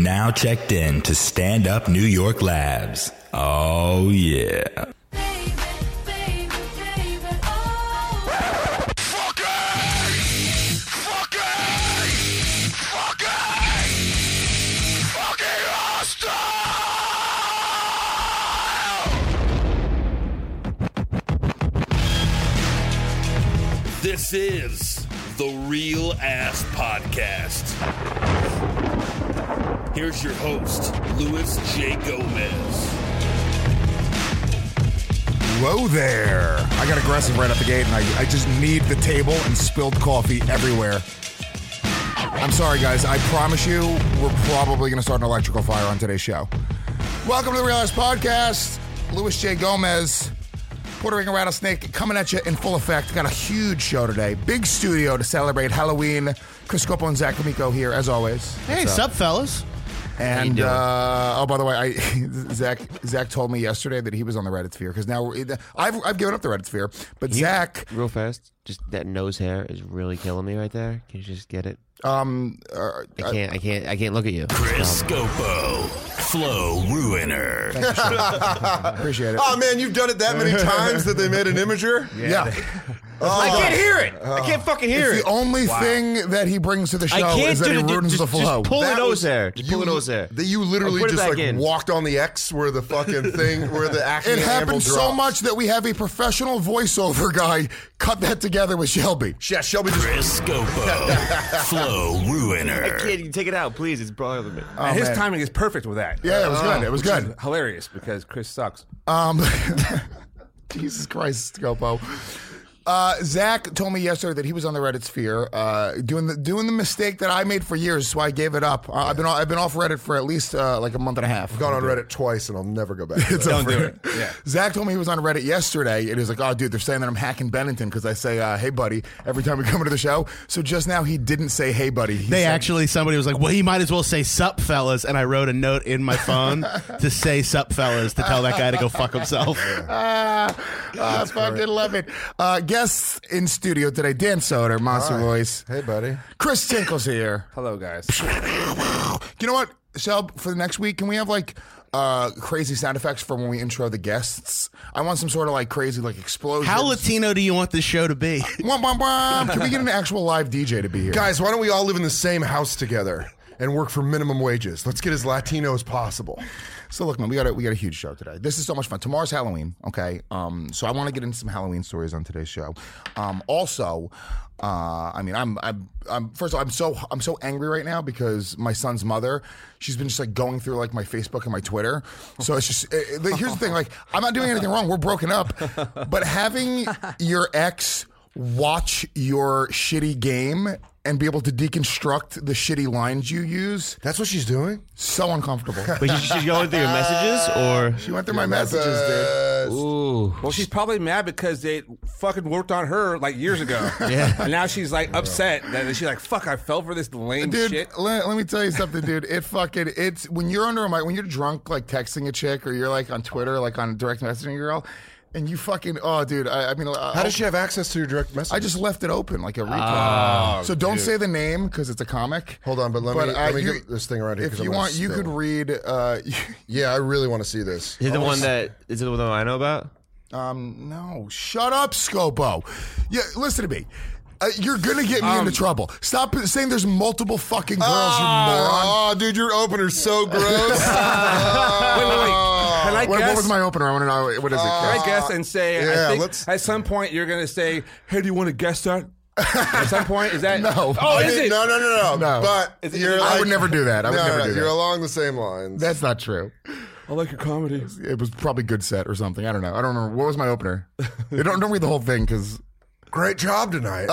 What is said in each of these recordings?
now checked in to Stand Up New York Labs. Oh, yeah. This is the Real Ass Podcast. Here's your host, Luis J. Gomez. Whoa there. I got aggressive right out the gate, and I just need the table and spilled coffee everywhere. I'm sorry, guys. I promise you, we're probably going to start an electrical fire on today's show. Welcome to the Real Ass Podcast. Luis J. Gomez, Puerto Rican Rattlesnake, coming at you in full effect. Got a huge show today. Big studio to celebrate Halloween. Chris Scopo and Zach D'Amico here, as always. Hey, sup, fellas? And, oh, by the way, Zach told me yesterday that he was on the Reddit sphere, because now I've given up the Reddit sphere, but Zach... Real fast, just that nose hair is really killing me right there. Can you just get it? I can't look at you. Chris Scopo, Flow Ruiner. Appreciate it. Oh, man, you've done it that many times that they made an imager? Yeah. I can't hear it. I can't fucking hear The only thing that he brings to the show is that he ruins the flow. Just pull the That nose was- hair. Just pull the nose hair. That you literally Put it just back like in. walked on the X where the fucking thing, where the action It anvil happens so drops. much that we have a professional voiceover guy cut that together with Shelby. Yeah, Shelby just... Chris Scopo, Flow Ruiner. Kid, you take it out, please. It's bothering me. Oh, And his man. timing is perfect with that. Yeah, it was good. It was Which is good. hilarious because Chris sucks. Jesus Christ, Scopo. Zach told me yesterday that he was on the Reddit sphere, doing the mistake that I made for years, so I gave it up. I've been off Reddit for at least like a month and a half. I've gone on Reddit twice and I'll never go back. to that. Don't do it. Yeah. Zach told me he was on Reddit yesterday, and he was like, "Oh, dude, they're saying that I'm hacking Bennington because I say, hey, buddy, every time we come into the show." So just now he didn't say, "Hey, buddy." He said, Somebody was like, well, he might as well say sup, fellas. And I wrote a note in my phone to say sup, fellas, to tell that guy to go fuck himself. I fucking love it. Guests in studio today, Dan Soder, Monster Hi. Voice. Hey, buddy. Chris Tinkle's here. Hello, guys. You know what, Shelb, for the next week, can we have like crazy sound effects for when we intro the guests? I want some sort of like crazy like explosion. How Latino do you want this show to be? Womp, womp, womp. Can we get an actual live DJ to be here? Guys, why don't we all live in the same house together and work for minimum wages? Let's get as Latino as possible. So look, man, we got a huge show today. This is so much fun. Tomorrow's Halloween, okay? So I want to get into some Halloween stories on today's show. Also, I mean, I'm first of all, I'm so angry right now because my son's mother, she's been just like going through like my Facebook and my Twitter. So it's just here's the thing, like I'm not doing anything wrong. We're broken up, but having your ex watch your shitty game and be able to deconstruct the shitty lines you use, That's what she's doing? so uncomfortable. But she's going through your messages, or? She went through my messages, dude. Ooh. Well, she's probably mad because they fucking worked on her like years ago. Yeah. And now she's like upset that she's like, fuck, I fell for this lame Dude, shit. let me tell you something, dude. It's when you're under a mic, when you're drunk, like texting a chick, or you're like on Twitter, like on direct messaging a girl, and you fucking, oh, dude. I mean, How does she have access to your direct message? I just left it open like a retard. So don't say the name because it's a comic. Hold on, but let me get this thing around here. If 'cause I'm you gonna want, you spill. could read. Yeah, I really want to see this. Is it the one that I know about? No, shut up, Scopo. Yeah, listen to me. You're gonna get me into trouble. Stop saying there's multiple fucking girls, you moron. Oh, dude, your opener's so gross. Wait. Can I What guess? was my opener? I want to know what is it. Can Chris? I guess and say, yeah, I think let's- at some point you're going to say, hey, do you want to guess that? At some point, is that? No. Oh, I is mean, it? No. No. But you're I like, would never do that. I would never do that. You're along the same lines. That's not true. I like your comedy. It was probably good set or something. I don't know. I don't remember. What was my opener? don't read the whole thing because Great job tonight.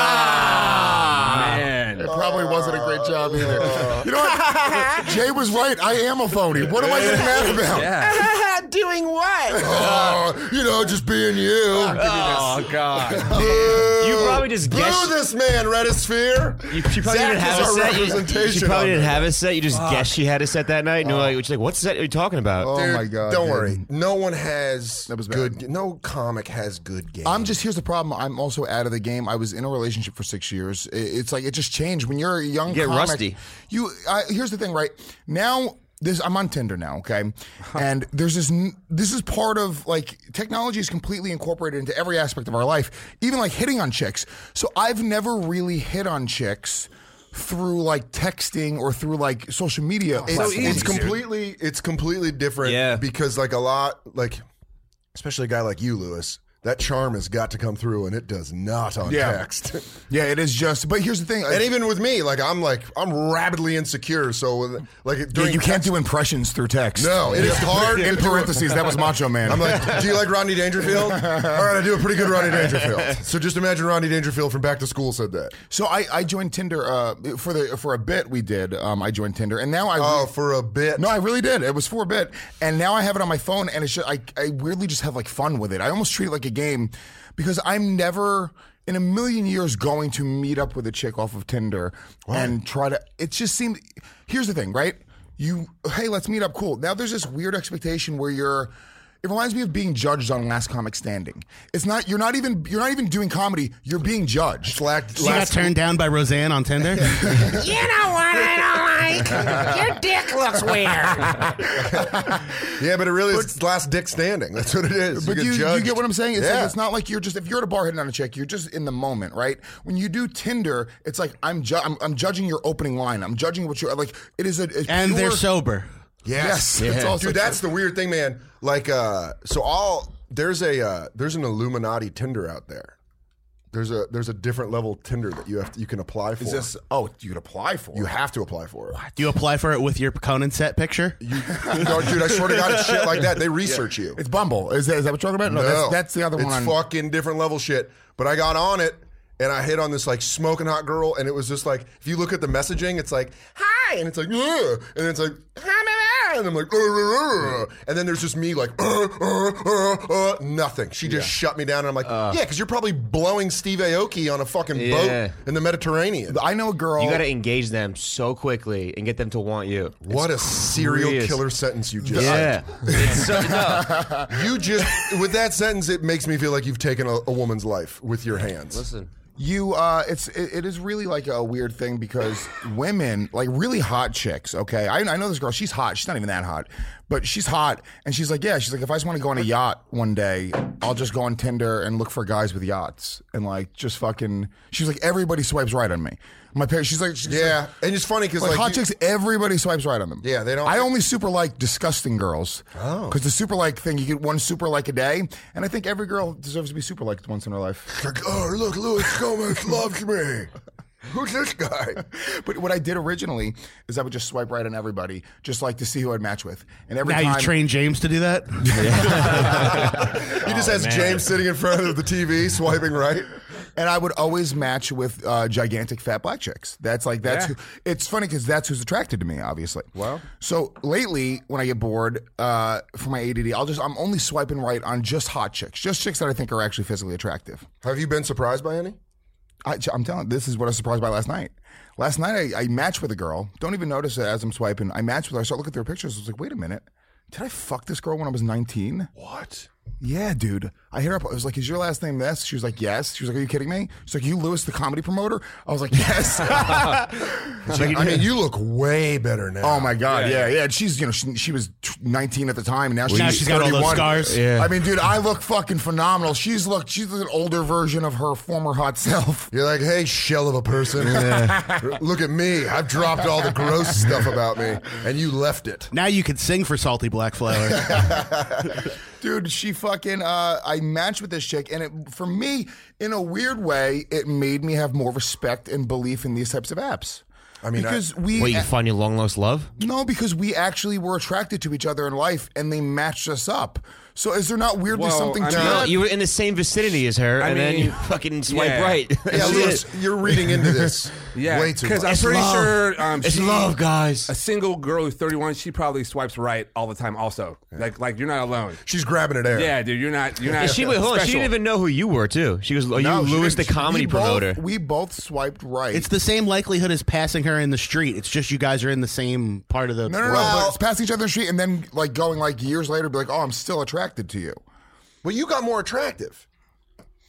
Man. it probably wasn't a great job either. You know what? Jay was right. I am a phony. What am I getting mad about? Yeah. Doing what? Just being you. Oh, God. You probably just Boo guessed. this man, Reddit Sphere. She probably Zach didn't have is a our set. representation She probably of didn't it. have a set. You just guessed she had a set that night. And you're like, what set are you talking about? Oh Dude, my God. Don't dude. worry. No one has That was bad. good. No comic has good game. Here's the problem. I'm also out of the game. I was in a relationship for 6 years. It's like it just changed when you're a young Get comic, rusty. Here's the thing, right? Now, I'm on Tinder now, okay? And there's this is part of, like, technology is completely incorporated into every aspect of our life, even like hitting on chicks. So I've never really hit on chicks through like texting or through like social media. It's completely different because like a lot, like especially a guy like you, Lewis, that charm has got to come through, and it does not on text. Yeah, it is just. But here's the thing, and even with me, I'm rabidly insecure. So like during you can't do impressions through text. No, it is hard. In parentheses, that was Macho Man. I'm like, do you like Rodney Dangerfield? All right, I do a pretty good Rodney Dangerfield. So just imagine Rodney Dangerfield from Back to School said that. So I joined Tinder for a bit. We did. I joined Tinder, and now for a bit. No, I really did. It was for a bit, and now I have it on my phone, and it's just, I weirdly just have like fun with it. I almost treat it like a game because I'm never in a million years going to meet up with a chick off of Tinder and try to. It just seemed. Here's the thing, right? Hey, let's meet up. Cool. Now there's this weird expectation where it reminds me of being judged on Last Comic Standing. It's not. You're not even doing comedy. You're being judged. You got turned down by Roseanne on Tinder. You know what I don't like? Your dick looks weird. Yeah, but it really is Last Dick Standing. That's what it is. But you get what I'm saying? It's like, it's not like you're just, if you're at a bar hitting on a chick, you're just in the moment, right? When you do Tinder, it's like I'm judging your opening line. I'm judging what you're like. It is and they're sober. Yes. Yeah. Dude, that's the weird thing, man. Like, there's an Illuminati Tinder out there. There's a different level Tinder that you can apply for. Is this? Oh, you can apply for it. You have to apply for it. What? Do you apply for it with your Conan set picture? No, dude, I swear to God, it's shit like that. They research you. It's Bumble. Is that what you're talking about? No, that's the other one. It's fucking different level shit. But I got on it. And I hit on this like smoking hot girl, and it was just like, if you look at the messaging, it's like, hi, and it's like, ugh, and then it's like, and I'm like, and then there's just me like, nothing. She just shut me down, and I'm like, yeah, because you're probably blowing Steve Aoki on a fucking boat in the Mediterranean. I know a girl. You got to engage them so quickly and get them to want you. What a serial killer sentence you just said. It's so, no. You just, with that sentence, it makes me feel like you've taken a woman's life with your hands. Listen. It is really like a weird thing because women, like really hot chicks, okay? I know this girl, she's hot. She's not even that hot, but she's hot. And she's like, if I just want to go on a yacht one day, I'll just go on Tinder and look for guys with yachts. And like, just fucking, she's like, everybody swipes right on me. My parents, she's like, and it's funny because like hot chicks, everybody swipes right on them. Yeah, they don't. I only super like disgusting girls. Oh, because the super like thing, you get one super like a day, and I think every girl deserves to be super liked once in her life. Like, oh look, Louis Gomez loves me. Who's this guy? But what I did originally is I would just swipe right on everybody, just like to see who I'd match with. And every time you train James to do that. He just has James sitting in front of the TV swiping right. And I would always match with gigantic fat black chicks. Who, it's funny because that's who's attracted to me, obviously. Wow. So lately, when I get bored for my ADD, I'm only swiping right on just hot chicks, just chicks that I think are actually physically attractive. Have you been surprised by any? I'm telling you, this is what I was surprised by last night. Last night, I matched with a girl. Don't even notice it as I'm swiping. I matched with her. I start looking through her pictures. I was like, wait a minute. Did I fuck this girl when I was 19? What? Yeah, dude. I hit her up. I was like, is your last name this? She was like, yes. She was like, are you kidding me? She's like, you Lewis, the comedy promoter? I was like, yes. I mean, you look way better now. Oh, my God. Yeah. And she's, she was 19 at the time. And now she's got 31. all those scars. Yeah. I mean, dude, I look fucking phenomenal. She's an older version of her former hot self. You're like, hey, shell of a person. Look at me. I've dropped all the gross stuff about me, and you left it. Now you could sing for Salty Black Flower. Dude, she fucking, I matched with this chick, and for me, in a weird way, it made me have more respect and belief in these types of apps. I mean, because you find your long lost love? No, because we actually were attracted to each other in life, and they matched us up. So is there not weirdly something to that? You were in the same vicinity as her, and then you fucking swipe right. Yeah, Lewis, you're reading into this way too much. Because I'm pretty sure it's love, guys. A single girl who's 31, she probably swipes right all the time. Also, like you're not alone. She's grabbing it air. Yeah, dude, you're not. And she didn't even know who you were too. She was, you Lewis, the comedy promoter? We both swiped right. It's the same likelihood as passing her in the street. It's just you guys are in the same part of the. No. But it's passing each other in the street, and then like going like years later, be like, oh, I'm still attracted to you. Well, you got more attractive.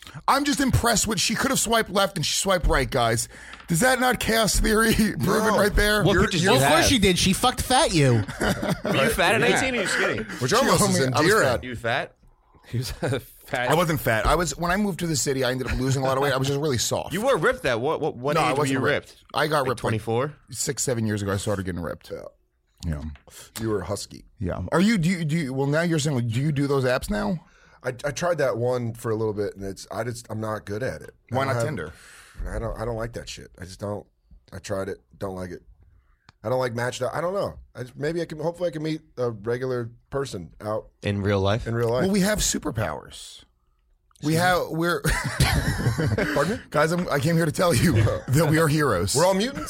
I'm just impressed with she could have swiped left and she swiped right, guys. Does that not chaos theory proven right there? What pictures do Well, you of course have? she did. She fucked fat you. Were you fat at 18 or you skinny? Which almost is endearing. You fat? He was fat. I wasn't fat. When I moved to the city, I ended up losing a lot of weight. I was just really soft. You were ripped that. What No, I age were wasn't you ripped? I got Like ripped 24? 6-7 years ago. I started getting ripped. Yeah. You were husky. Yeah. Are you? Do you? Well, now you're saying, do you do those apps now? I tried that one for a little bit, and I'm not good at it. Why not Tinder? I don't like that shit. I just don't. I tried it. Don't like it. I don't like Matched Out. I don't know. Hopefully I can meet a regular person out In real life? in real life. Well, we have superpowers. We're Pardon me? guys. I came here to tell you that we are heroes. We're all mutants.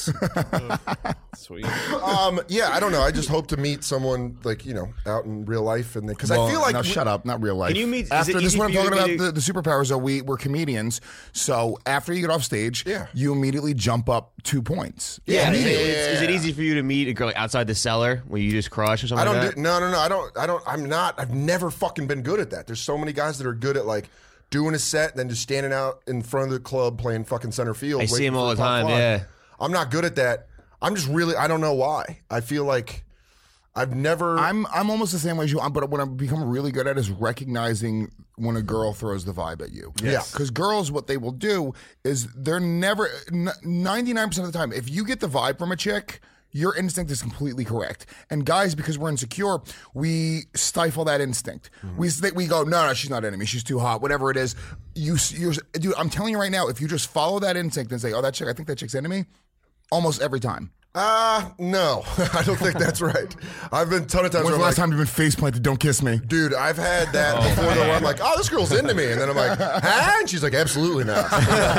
Sweet. Yeah, I don't know. I just hope to meet someone out in real life, and because Well, I feel like no, shut up, not real life. Can you meet- is after it this? easy What I'm for you talking to about meet- the superpowers are we're comedians. So after you get off stage, Yeah. you immediately jump up 2 points. Yeah. Is it easy for you to meet a girl like, outside the cellar where you just crush or something I don't like do. that? No. I've never fucking been good at that. There's so many guys that are good at like doing a set and then just standing out in front of the club playing fucking center field. I see waiting them all for the top time, line. yeah. I'm not good at that. I'm just really. I don't know why. I feel like I've never. I'm almost the same way as you. But what I've become really good at is recognizing when a girl throws the vibe at you. Yes. Because girls, what they will do is they're never 99% of the time. If you get the vibe from a chick, your instinct is completely correct. And guys, because we're insecure, we stifle that instinct. We go, no, she's not into me. She's too hot. Whatever it is, dude. I'm telling you right now, if you just follow that instinct and say, oh, that chick, I think that chick's into me, almost every time. No, I don't think that's right. I've been a ton of times. When's where the I'm last time you've been face planted? Don't kiss me. Dude, I've had that before though, where I'm like, oh, this girl's into me. And then I'm like, huh? And she's like, absolutely not.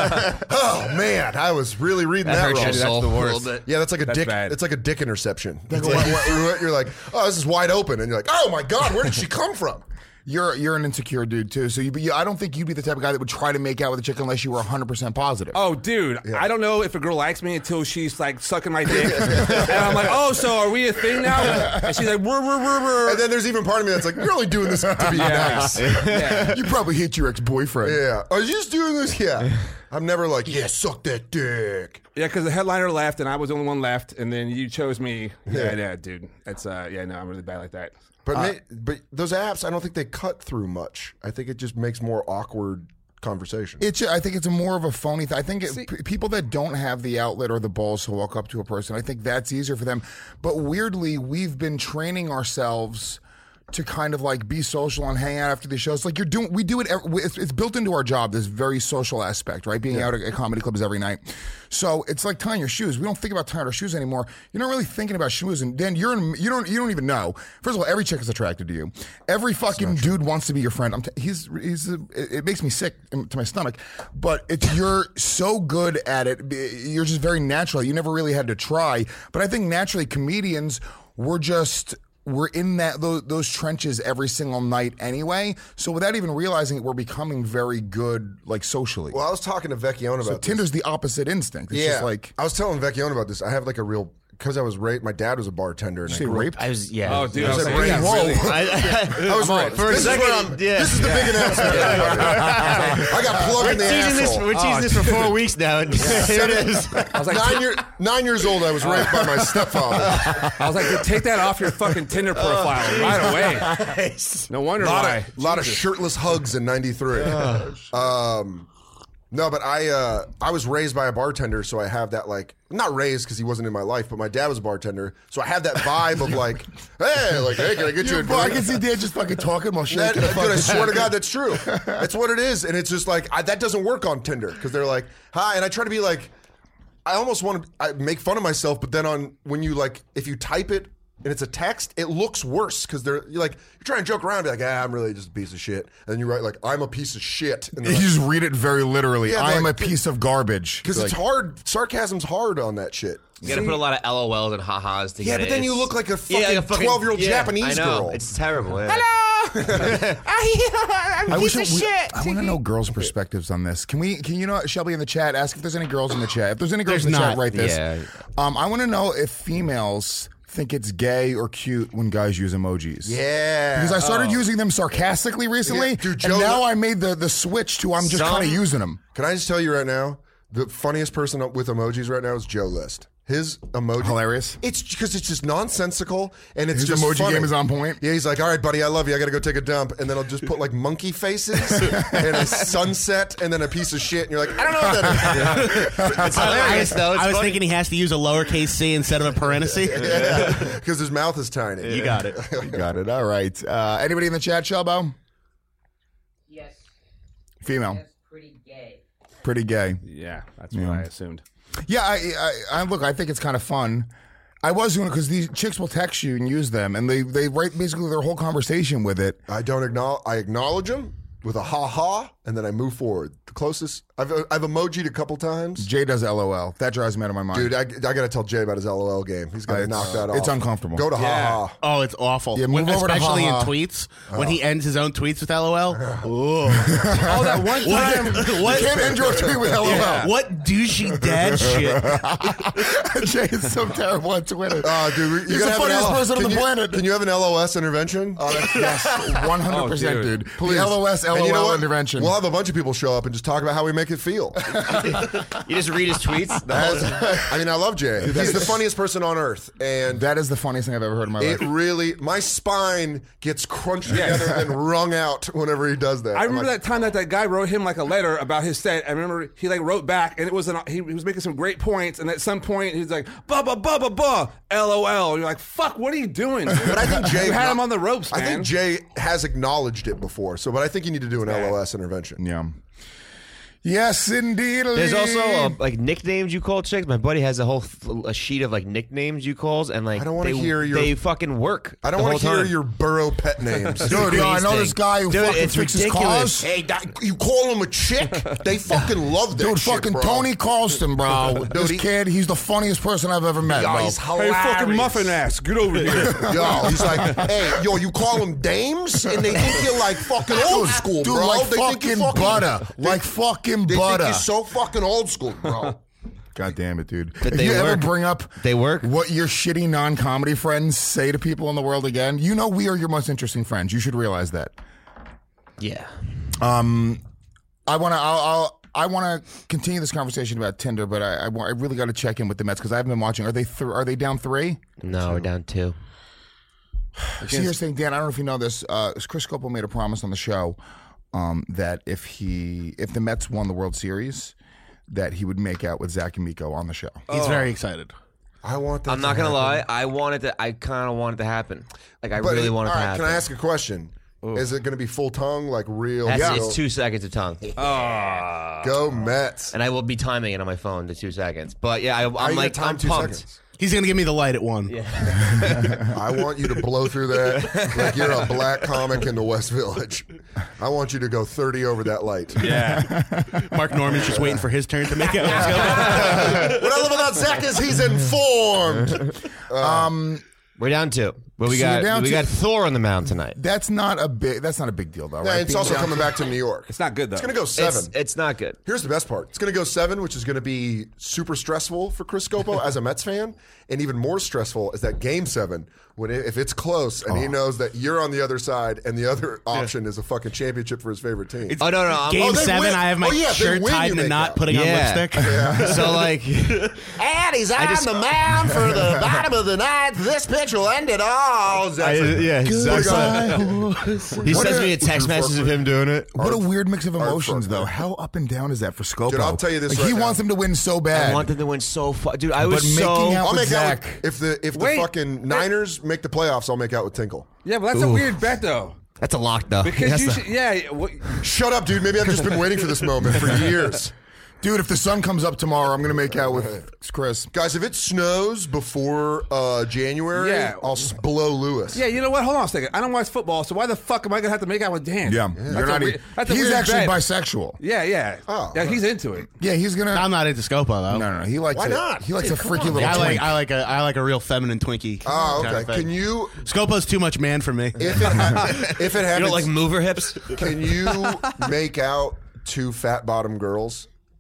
Oh, man. I was really reading that hurts wrong. your soul the a worst. little bit. Yeah, that's like a That's dick. bad. It's like a dick interception. You're like, oh, this is wide open. And you're like, oh, my God, where did she come from? You're an insecure dude too, so I don't think you'd be the type of guy that would try to make out with a chick unless you were 100% positive. Oh, dude, I don't know if a girl likes me until she's like sucking my dick, and I'm like, oh, so are we a thing now? And she's like, "Brr." And then there's even part of me that's like, you're only doing this to be nice. You probably hate your ex-boyfriend. Yeah. Are you just doing this? Yeah. I'm never like, yeah, suck that dick. Yeah, because the headliner left, and I was the only one left, and then you chose me. Yeah, dude. That's I'm really bad like that. But those apps, I don't think they cut through much. I think it just makes more awkward conversation. I think it's more of a phony thing. I think people that don't have the outlet or the balls to walk up to a person, I think that's easier for them. But weirdly, we've been training ourselves to kind of like be social and hang out after the shows. Like we do it. It's built into our job. This very social aspect, right? Being out at comedy clubs every night. So it's like tying your shoes. We don't think about tying our shoes anymore. You're not really thinking about shoes, and then you don't even know. First of all, every chick is attracted to you. Every fucking dude wants to be your friend. It makes me sick to my stomach. But you're so good at it. You're just very natural. You never really had to try. But I think naturally comedians we're in those trenches every single night anyway. So without even realizing it, we're becoming very good, like socially. Well, I was talking to Vecchione about this. Tinder's the opposite instinct. It's just like, I was telling Vecchione about this. I have like a real, because I was raped. My dad was a bartender. And say I grew up- raped? I was, yeah. Oh, dude, I I was said like, raped. yeah, Whoa. really. I was raped. For a This is second, where I'm- yeah. This is the big announcement. I got plugged in the asshole. We're teasing this for 4 weeks now. And here it is. I was like, 9 years old, I was raped by my stepfather. I was like, dude, take that off your fucking Tinder profile right away. No wonder why. A lot of shirtless hugs in '93. No, but I was raised by a bartender, so I have that like, not raised because he wasn't in my life, but my dad was a bartender, so I have that vibe of like, hey, can I get you a drink? I can see Dad just fucking talking while That, shaking the dude, fucking I swear to God, that's true. That's what it is, and it's just like that doesn't work on Tinder because they're like, hi, and I try to be like, I almost want to make fun of myself, but then when you like, if you type it and it's a text, it looks worse because you're trying to joke around, be like, I'm really just a piece of shit, and then you write like, I'm a piece of shit, and You like, just read it very literally. Yeah, I am like- a piece of garbage. because it's hard. Sarcasm's hard on that shit. You gotta put a lot of LOLs and ha-has together. Yeah, but then you It's- look like a Yeah, fucking 12-year-old yeah, Japanese I know. girl. It's terrible. Yeah. I'm a piece of shit. I want to know girls' perspectives on this. Can you know, Shelby in the chat, ask if there's any girls in the chat. If there's any girls There's in the not. chat, write this. Yeah. I want to know if females think it's gay or cute when guys use emojis. Yeah. Because I started using them sarcastically recently, Yeah, dude, and Joe- now I made the switch to I'm just kind of using them. Can I just tell you right now, the funniest person with emojis right now is Joe List. His emoji Hilarious. It's because it's just nonsensical and it's His just emoji funny. game is on point. Yeah, he's like, all right, buddy, I love you. I got to go take a dump, and then I'll just put like monkey faces and a sunset and then a piece of shit, and you're like, I don't know what that is. It's hilarious though. It's I was funny. thinking he has to use a lowercase c instead of a parenthesis. Because his mouth is tiny. You got it. You got it. All right. Anybody in the chat, Shelbo? Yes. Female. That's pretty gay. Pretty gay. Yeah, that's what I assumed. Yeah, I look, I think it's kind of fun. I was doing it because these chicks will text you and use them, and they write basically their whole conversation with it. I acknowledge him with a ha-ha, and then I move forward. The closest, I've emojied a couple times. Jay does LOL. That drives me out of my mind. Dude, I got to tell Jay about his LOL game. He's got to knock that off. It's uncomfortable. Go to ha-ha. Oh, it's awful. Yeah, move over to especially in ha-ha. tweets when he ends his own tweets with LOL. Oh, that one time. You can't end your tweet with LOL. Yeah. What douchey dad shit? Jay is so terrible on Twitter. Dude, He's the funniest person on the planet. Can you have an LOS intervention? Yes, 100%, dude. Please. The LOS, And you know LOL what? intervention. We'll have a bunch of people show up and just talk about how we make it feel. You just read his tweets. The whole time. I mean, I love Jay. He's the funniest person on earth, and That is the funniest thing I've ever heard in my life. it really, my spine gets crunched together and wrung out whenever he does that. I remember that time that guy wrote him like a letter about his set. I remember he like wrote back, and it was he was making some great points, and at some point he's like, "Ba ba ba ba ba, LOL." And you're like, "Fuck, what are you doing?" But I think Jay you had him on the ropes, man. I think Jay has acknowledged it before, but I think you need to do an LOS intervention. Yeah. Yes, indeed. There's also like nicknames you call chicks. My buddy has a sheet of like nicknames you calls, and like I don't wanna hear your- they fucking work. I don't want to hear your burrow pet names. Dude, I know this guy who Dude, fucking it's fixes ridiculous. cars. Hey, you call him a chick? They fucking love that Dude, shit, fucking bro. Tony Carlston, bro. This kid, he's the funniest person I've ever met, Yo, bro. he's Hey, hilarious. fucking muffin ass, get over here. Yo, he's like, hey, yo, you call them dames, and they think you're like fucking old school, Dude, bro. like They think you're fucking butter. Like fucking They butter. think you're so fucking old school, bro. God damn it, dude. But If they you ever work. bring up They work. what your shitty non-comedy friends say to people in the world again, you know we are your most interesting friends. You should realize that. Yeah. I want to continue this conversation about Tinder, but I really got to check in with the Mets because I haven't been watching. Are they down 3? No, we're down 2. See, here's the thing, Dan. I don't know if you know this. Chris Scopo made a promise on the show that if the Mets won the World Series, that he would make out with Zach and Miko on the show. He's very excited. I want that. I'm not gonna lie. I kind of want it to happen. Like I really want it to all right, happen. Can I ask a question? Is it going to be full tongue, like real? It's 2 seconds of tongue, Go Mets. and I will be timing it on my phone to 2 seconds. But yeah, How I'm you like, gonna time I'm 2 pumped. seconds? He's gonna give me the light at 1. I want you to blow through that like you're a black comic in the West Village. I want you to go 30 over that light. Yeah. Mark Norman's just waiting for his turn to make out. What I love about Zach is he's informed. We're down 2. But we So you're down got 2. Thor on the mound tonight. That's not a big deal, though. Yeah, Right? it's Being also down coming back to New York. It's not good though. It's going to go 7. It's not good. Here's the best part. It's going to go 7, which is going to be super stressful for Chris Scopo as a Mets fan. And even more stressful is that game 7, if it's close and he knows that you're on the other side and the other option is a fucking championship for his favorite team. Oh no, I'm Game they 7, win. I have my Oh, yeah, they shirt win, tied you in a make knot, out. putting on lipstick. So like, And he's on the mound for the bottom of the ninth. This pitch will end it all. yeah, he sends me a text message of him doing it. What a weird mix of emotions, though. How up and down is that for Scopo? Dude, I'll tell you this Like, right he now. wants him to win so bad. I want them to win so far, dude. I But was making so. out I'll with make out Zach. with, if the Wait. fucking Niners make the playoffs, I'll make out with Tinkle. Yeah, but that's a weird bet though. That's a lock, though. Because you should, yeah. What, Shut up, dude. Maybe I've just been waiting for this moment for years. Dude, if the sun comes up tomorrow, I'm going to make out with Chris. Guys, if it snows before January, Yeah. I'll blow Lewis. yeah, you know what? Hold on a second. I don't watch football, so why the fuck am I gonna have to make out with Dan? Yeah. That's You're a not weird- even, that's a he's weird actually bet. bisexual. Yeah, yeah. Oh. Yeah, he's into it. Yeah, he's going to. I'm not into Scopo though. No. He likes Why it. not? He likes Dude, a come freaky on. little twink. I like a real feminine Twinkie. Oh, kind okay. of thing. Can you, Scopo's too much man for me. if it You happens, don't like mover hips? can you make out 2 fat bottom girls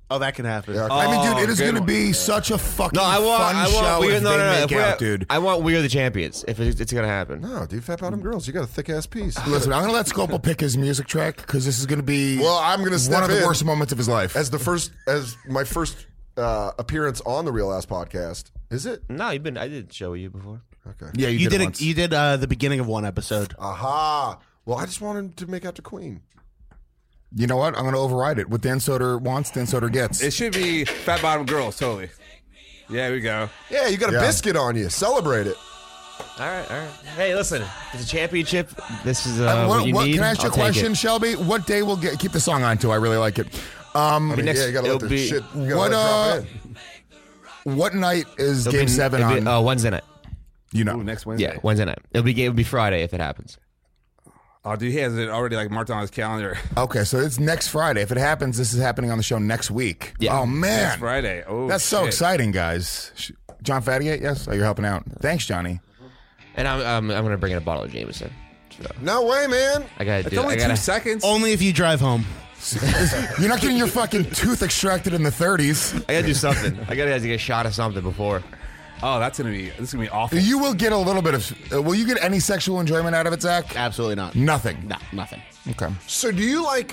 Oh, that can happen. Yeah, I mean, dude, it Oh, is good going to one. be such a fucking No, I want. fun I show want. if they make If we out, have- dude. I want We Are the Champions. If it's gonna happen. No, dude, Fat Bottom Girls. You got a thick ass piece. Listen, I'm going to let Scopel pick his music track because this is going to be Well, I'm going to step one of the in worst moments of his life. as my first appearance on the Real Ass podcast. Is it? No, I did show you before. Okay. Yeah, You did once. You did the beginning of one episode. Aha. Well, I just wanted to make out to Queen. You know what? I'm going to override it. What Dan Soder wants, Dan Soder gets. It should be Fat Bottom Girls, totally. Yeah, here we go. Yeah, you got a biscuit on you. Celebrate it. All right. Hey, listen, it's a championship. This is what you need. Can I ask you a I'll take question, it. Shelby? What day we'll keep the song on too? I really like it. I mean, next- yeah, you got to let it'll the be- shit. You What gotta let it drop in. what night is It'll Game be- 7 it'll be- on? Wednesday night. You know. Ooh, next Wednesday. Yeah, Wednesday night. It'll be Friday if it happens. Oh, dude, he has it already like marked on his calendar. Okay, so it's next Friday. If it happens, this is happening on the show next week. Yeah. Oh man, Next Friday. Oh, that's so shit. exciting, guys. John Fattigate, yes. Oh, you're helping out. Thanks, Johnny. And I'm gonna bring in a bottle of Jameson. So No way, man. I gotta It's do. only I gotta. 2 seconds. Only if you drive home. You're not getting your fucking tooth extracted in the 30s. I gotta do something. I gotta get a shot of something before. Oh, this is gonna be awful. You will get a little bit of. Will you get any sexual enjoyment out of it, Zach? Absolutely not. Nothing. No, nothing. Okay. So do you like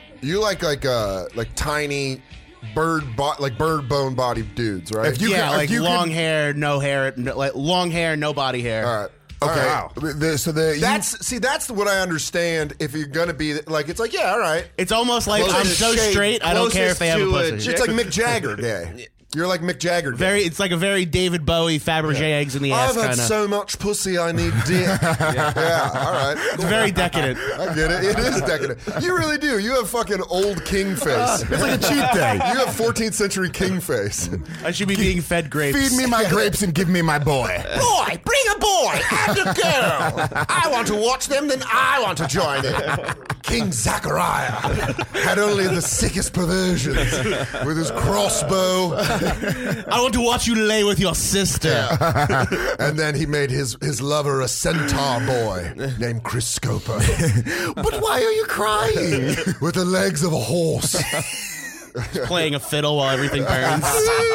tiny bird bone bodied dudes, right? If you yeah, could- if like you long could- hair, no hair, like long hair, no body hair. All right. Okay. Wow. That's what I understand. If you're gonna be like, it's like, yeah, all right. It's almost like I'm Closest so shade, straight. I don't care if they have a closest pussy. to It's like Mick Jagger day. You're like Mick Jagger day. It's like a very David Bowie Fabergé eggs in the ass I've had kind of. so much pussy, I need dick. yeah, all right. It's very decadent. I get it. It is decadent. You really do. You have fucking old king face. It's like a cheat day. You have 14th century king face. I should be being fed grapes. Feed me my grapes and give me my boy. Boy, bring a boy and a girl. I want to watch them, then I want to join it. King Zachariah had only the sickest perversions with his crossbow. I want to watch you lay with your sister. And then he made his lover a centaur boy named Chris Scopa. But why are you crying? With the legs of a horse. Playing a fiddle while everything burns.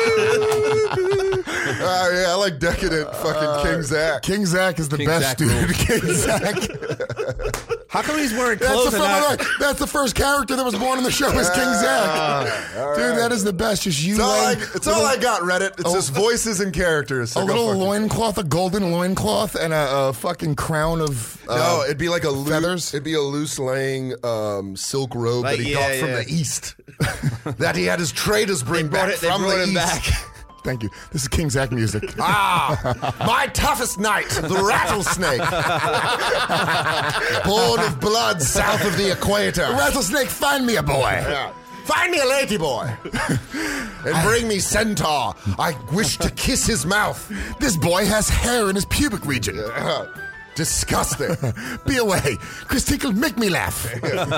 Yeah, I like decadent fucking King Zach. King Zach is the King best, Zach dude. rules. King Zach. How come he's wearing That's clothes the, and not? that's the first character that was born in the show is King Zach. Dude, that is the best. Just you laying It's all I got, Reddit. It's just voices and characters. So a go little fuck yourself. loincloth, a golden loincloth, and a fucking crown of No, it'd be like a feathers. It'd be a loose laying silk robe Like, that he yeah, got from yeah. the east. That he had his traders bring back They from brought the him east. back. Thank you. This is King Zach music. My toughest knight, the rattlesnake. Born of blood south of the equator. Rattlesnake, find me a boy. Yeah. Find me a lady boy. And bring me centaur. I wish to kiss his mouth. This boy has hair in his pubic region. Disgusting. Be away. Chris Tinkle, make me laugh.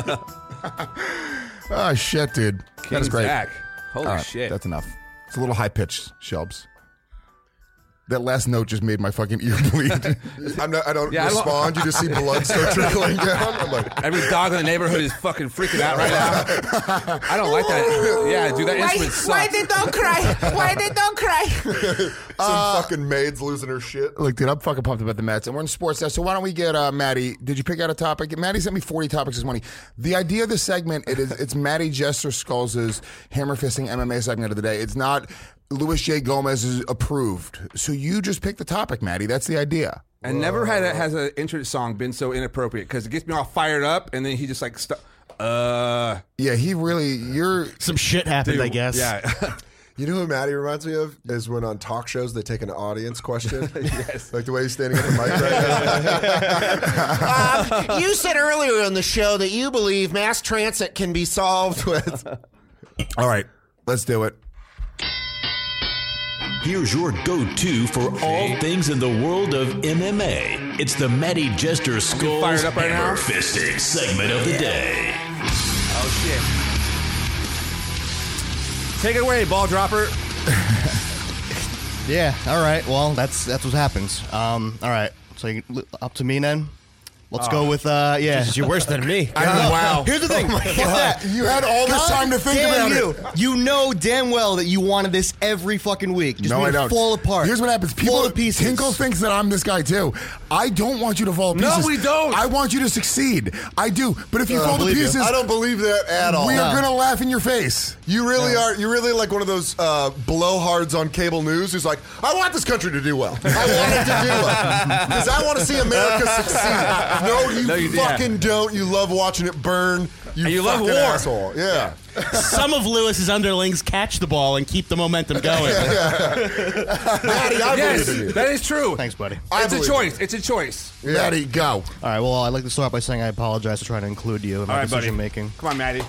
Oh, shit, dude. That is great. Zach. Holy All right, shit. That's enough. It's a little high pitched, Shelbs. That last note just made my fucking ear bleed. I don't Yeah, I don't- respond. You just see blood start trickling down. I'm like, Every dog in the neighborhood is fucking freaking out right now. I don't like that. Yeah, dude, that instrument sucks. don't cry? Why they don't cry? some fucking maid's losing her shit. Look, dude, I'm fucking pumped about the Mets, and we're in sports now. So why don't we get Maddie? Did you pick out a topic? Maddie sent me 40 topics this morning. The idea of this segment it's Maddie Jester Skulls' hammer fisting MMA segment of the day. It's not Luis J. Gomez's approved. So you just pick the topic, Maddie. That's the idea. And never has an entrance song been so inappropriate because it gets me all fired up, and then he just like Yeah, he really. You're Some shit happened, I guess. yeah. You know who Maddie reminds me of? Is when on talk shows they take an audience question. Yes. Like the way he's standing at the mic right now. You said earlier in the show that you believe mass transit can be solved with. all right. Let's do it. Here's your go-to for all things in the world of MMA. It's the Matty Jester Skulls fired up right Hammer now? Fisting segment of the day. Oh shit. Take it away, ball dropper. Yeah. All right. Well, that's what happens. All right. So up to me then. Let's go with yeah. You're worse than me. Wow. Here's the thing. You had all this time to think about it. You know damn well that you wanted this every fucking week. Just No, I don't. fall apart. Here's what happens. People, Tinkle thinks that I'm this guy too. I don't want you to fall to pieces. No, we don't. I want you to succeed. I do. But if you fall to pieces, I don't believe that at all. we are going to laugh in your face. You really are. You're really like one of those blowhards on cable news who's like, I want this country to do well. I want it to do well. Because I want to see America succeed. No, you fucking don't. You love watching it burn. You love fucking war. asshole. Yeah. Some of Lewis's underlings catch the ball and keep the momentum going. Maddie, I Yes, believe in you. that is true. Thanks, buddy. It's a choice. It's a choice. Maddie, go. All right, well, I'd like to start by saying I apologize for trying to include you in my All right, buddy. decision making. Come on, Maddie.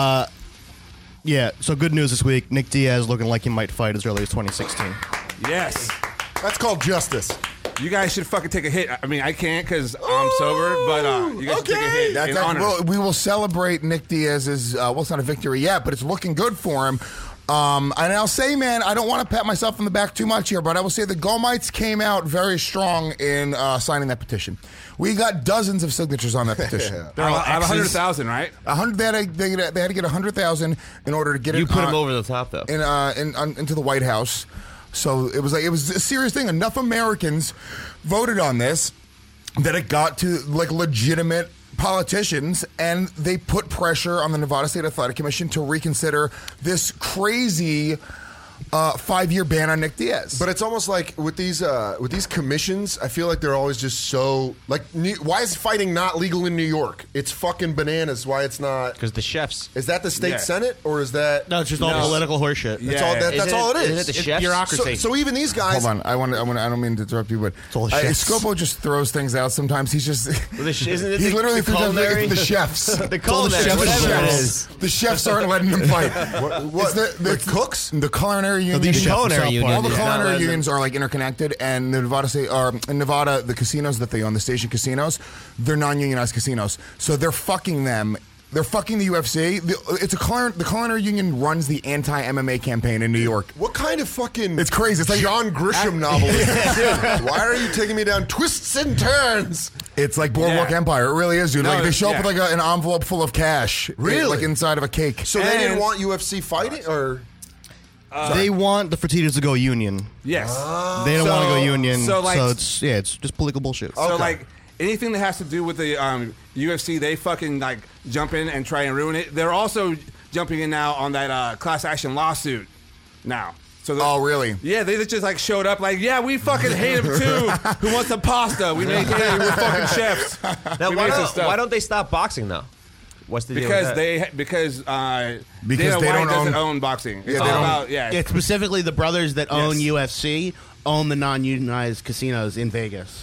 Yeah, so good news this week. Nick Diaz looking like he might fight as early as 2016. Yes. That's called justice. You guys should fucking take a hit. I mean, I can't because I'm sober, but you guys should take a hit in honor. Well, we will celebrate Nick Diaz's, well, it's not a victory yet, but it's looking good for him. And I'll say, man, I don't want to pat myself on the back too much here, but I will say the Gomites came out very strong in signing that petition. We got dozens of signatures on that petition. They're all 100,000, right? 100. They had to get 100,000 in order to get it. You put him over the top, though. Into the White House. So it was a serious thing. Enough Americans voted on this that it got to like legitimate politicians, and they put pressure on the Nevada State Athletic Commission to reconsider this crazy 5-year ban on Nick Diaz. But it's almost like with these commissions, I feel like they're always just so like. Why is fighting not legal in New York? It's fucking bananas. Why it's not? Because the chefs. Is that the state senate or is that? No, it's just all political horseshit. That's all. That's all it is. Isn't it the chefs? Bureaucracy. So even these guys. Hold on, I don't mean to interrupt you, but Scopo just throws things out. Sometimes he's just Isn't it he literally the thinks culinary? the chefs. The culinary, whatever it is. The chefs aren't letting him fight. What? The cooks? The culinary union. The culinary union. All the Yeah. culinary unions are like interconnected, and the Nevada State, in Nevada, the casinos that they own, the station casinos, they're non-unionized casinos, so they're fucking them. They're fucking the UFC. The culinary union runs the anti-MMA campaign in New York. What kind of fucking? It's crazy. It's like John Grisham novel. Why are you taking me down twists and turns? It's like Boardwalk Empire. It really is, dude. No, Like they show up with like an envelope full of cash, Really? like inside of a cake. So they didn't want UFC fighting, or They want the Fertittas to go union. Yes. They don't want to go union, so, like- it's just political bullshit. So like anything that has to do with the UFC, they fucking like jump in and try and ruin it. They're also jumping in now on that class action lawsuit now. So Oh, really? Yeah, they just like showed up like, yeah, we fucking hate him too. Who wants some pasta? We make it. We're fucking chefs. Now, We why made some don't, stuff. why don't they stop boxing though? What's the deal Because with that? because Dana they White don't doesn't own- own boxing. It's they all don't- about Yeah, specifically the brothers that own Yes. UFC own the non-unionized casinos in Vegas.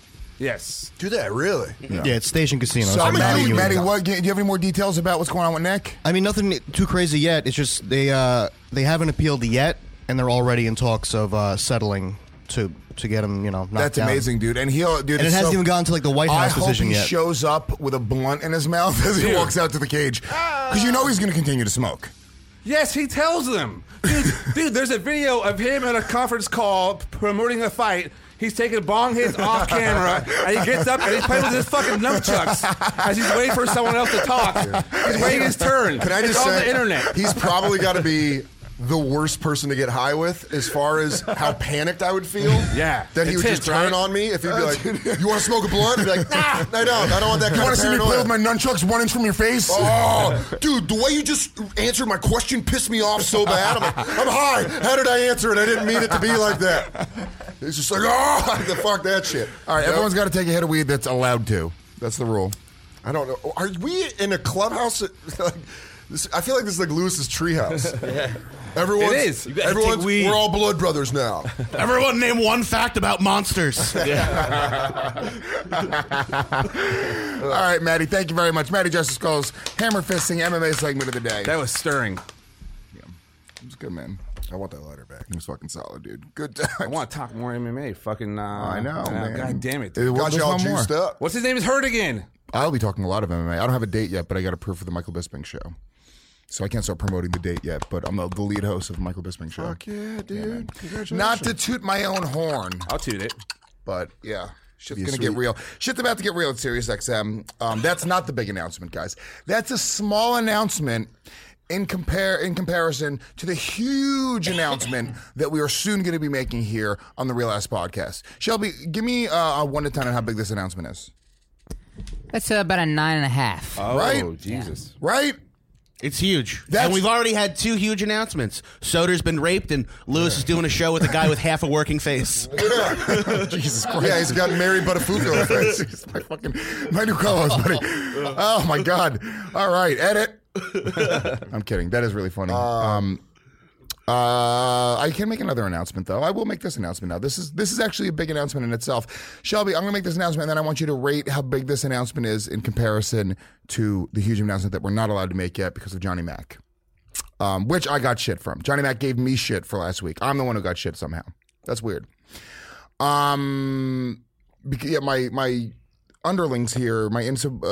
yes. do that really? Yeah, it's station casinos. So, not Maddie, union. do you have any more details about what's going on with Nick? I mean, nothing too crazy yet. It's just they haven't appealed yet, and they're already in talks of settling to get him, knocked That's down. amazing, dude. And dude, And it it's hasn't so- even gotten to like the White House I hope decision he yet. shows up with a blunt in his mouth as he walks out to the cage, because you know he's going to continue to smoke. Yes, he tells them. Dude, there's a video of him at a conference call promoting a fight. He's taking bong hits off camera, and he gets up and he's playing with his fucking nunchucks as he's waiting for someone else to talk. He's waiting his turn. Can I just it's say, on the internet. he's probably got to be the worst person to get high with, as far as how panicked I would feel. Yeah. That he would Intense, just turn right? on me if he'd be like, "You want to smoke a blunt?" I'd be like, "Nah, I don't. I don't want that kind You want of to see me play paranoia." with my nunchucks 1 inch from your face? Oh, dude, the way you just answered my question pissed me off so bad. I'm like, I'm high. How did I answer it? I didn't mean it to be like that. It's just like, oh, fuck that shit. All right, You know? everyone's got to take a hit of weed that's allowed to. That's the rule. I don't know. Are we in a clubhouse? Like, I feel like this is like Lewis's treehouse. Yeah. Everyone's, It is. You gotta everyone's, take weed. we're all blood brothers now. Everyone name one fact about monsters. All right, Maddie, thank you very much. Maddie Justice Skulls, hammer fisting MMA segment of the day. That was stirring. It was good, man. I want that lighter back. It was fucking solid, dude. Good I time. want to talk more MMA. Fucking. I know, man. God damn it. Got There's you all one more. juiced up. What's his name? Is hurt again. I'll be talking a lot of MMA. I don't have a date yet, but I got approved for the Michael Bisping show. So I can't start promoting the date yet, but I'm the lead host of the Michael Bisping show. Fuck yeah, dude. Congratulations. Not to toot my own horn, I'll toot it. but yeah. Shit's going to get real. Shit's about to get real at SiriusXM. That's not the big announcement, guys. That's a small announcement in comparison to the huge announcement that we are soon going to be making here on the Real Ass Podcast. Shelby, give me a 1 to 10 on how big this announcement is. That's about a 9.5. Oh, right? Jesus. Right? It's huge. And we've already had 2 huge announcements. Soder's been raped, and Lewis is doing a show with a guy with half a working face. Jesus Christ. Yeah, he's got Mary Buttafuoco face. my new co-host, buddy. Oh, my God. All right, edit. I'm kidding. That is really funny. I can make another announcement, though. I will make this announcement now. This is actually a big announcement in itself. Shelby, I'm going to make this announcement, and then I want you to rate how big this announcement is in comparison to the huge announcement that we're not allowed to make yet because of Johnny Mac, which I got shit from. Johnny Mac gave me shit for last week. I'm the one who got shit somehow. That's weird. My underlings here, my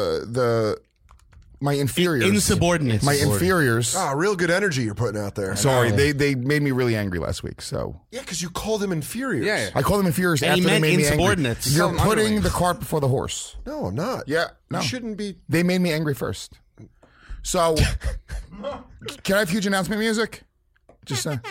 inferiors. Insubordinates. My inferiors. Real good energy you're putting out there. Sorry, they made me really angry last week. So yeah, because you called them inferiors. Yeah. I called them inferiors And he after they meant made me angry. insubordinates. You're putting the cart before the horse. No, I'm not. Yeah, no. You shouldn't be. They made me angry first. So, can I have huge announcement music? Just Boom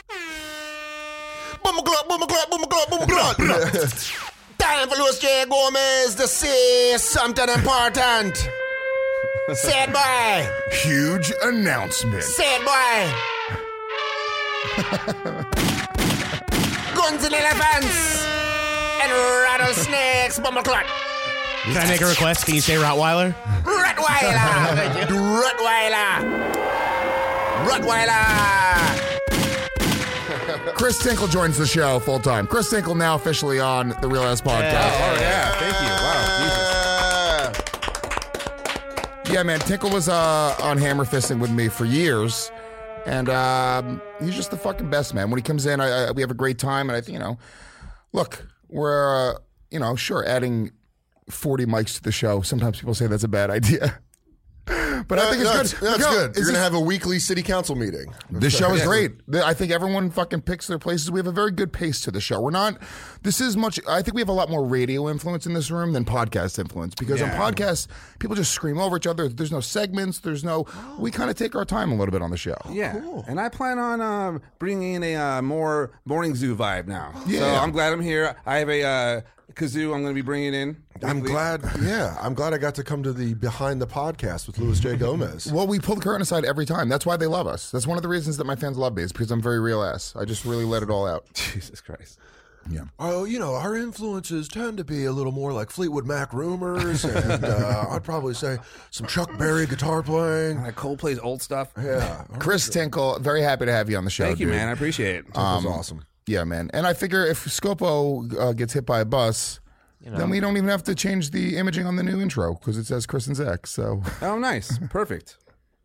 o'clock, boom o'clock, boom o'clock, boom o'clock. Time for Louis J. Gomez to say something important. Say it, boy. Huge announcement. Say it, boy. Guns and elephants and rattlesnakes. Boom o'clock. Can I make a request? Can you say Rottweiler? Rottweiler. Rottweiler. Chris Tinkle joins the show full time. Chris Tinkle now officially on the Real Ass Podcast. Oh, yeah. Thank you. Wow. Jesus. Yeah, man, Tinkle was on Hammer Fisting with me for years, and he's just the fucking best, man. When he comes in, we have a great time, and I think, look, we're, sure, adding 40 mics to the show. Sometimes people say that's a bad idea. But I think it's good. That's good. You're going to have a weekly city council meeting. This show is great. I think everyone fucking picks their places. We have a very good pace to the show. I think we have a lot more radio influence in this room than podcast influence, because on podcasts, people just scream over each other. There's no segments. We kind of take our time a little bit on the show. Yeah. Cool. And I plan on bringing in a more morning zoo vibe now. Yeah. So I'm glad I'm here. I have a kazoo I'm going to be bringing in. I'm glad I got to come to the Behind the Podcast with Louis J. Gomez. Well, we pull the curtain aside every time. That's why they love us. That's one of the reasons that my fans love me, is because I'm very real ass. I just really let it all out. Jesus Christ. Yeah. Oh, our influences tend to be a little more like Fleetwood Mac rumors, and I'd probably say some Chuck Berry guitar playing. Coldplay's old stuff. Yeah. Chris Tinkle, very happy to have you on the show. Thank you, dude. man. I appreciate it. Tinkle's awesome. Yeah, man. And I figure if Scopo gets hit by a bus, then we don't even have to change the imaging on the new intro, because it says Chris and Zach. So. Oh, nice. Perfect.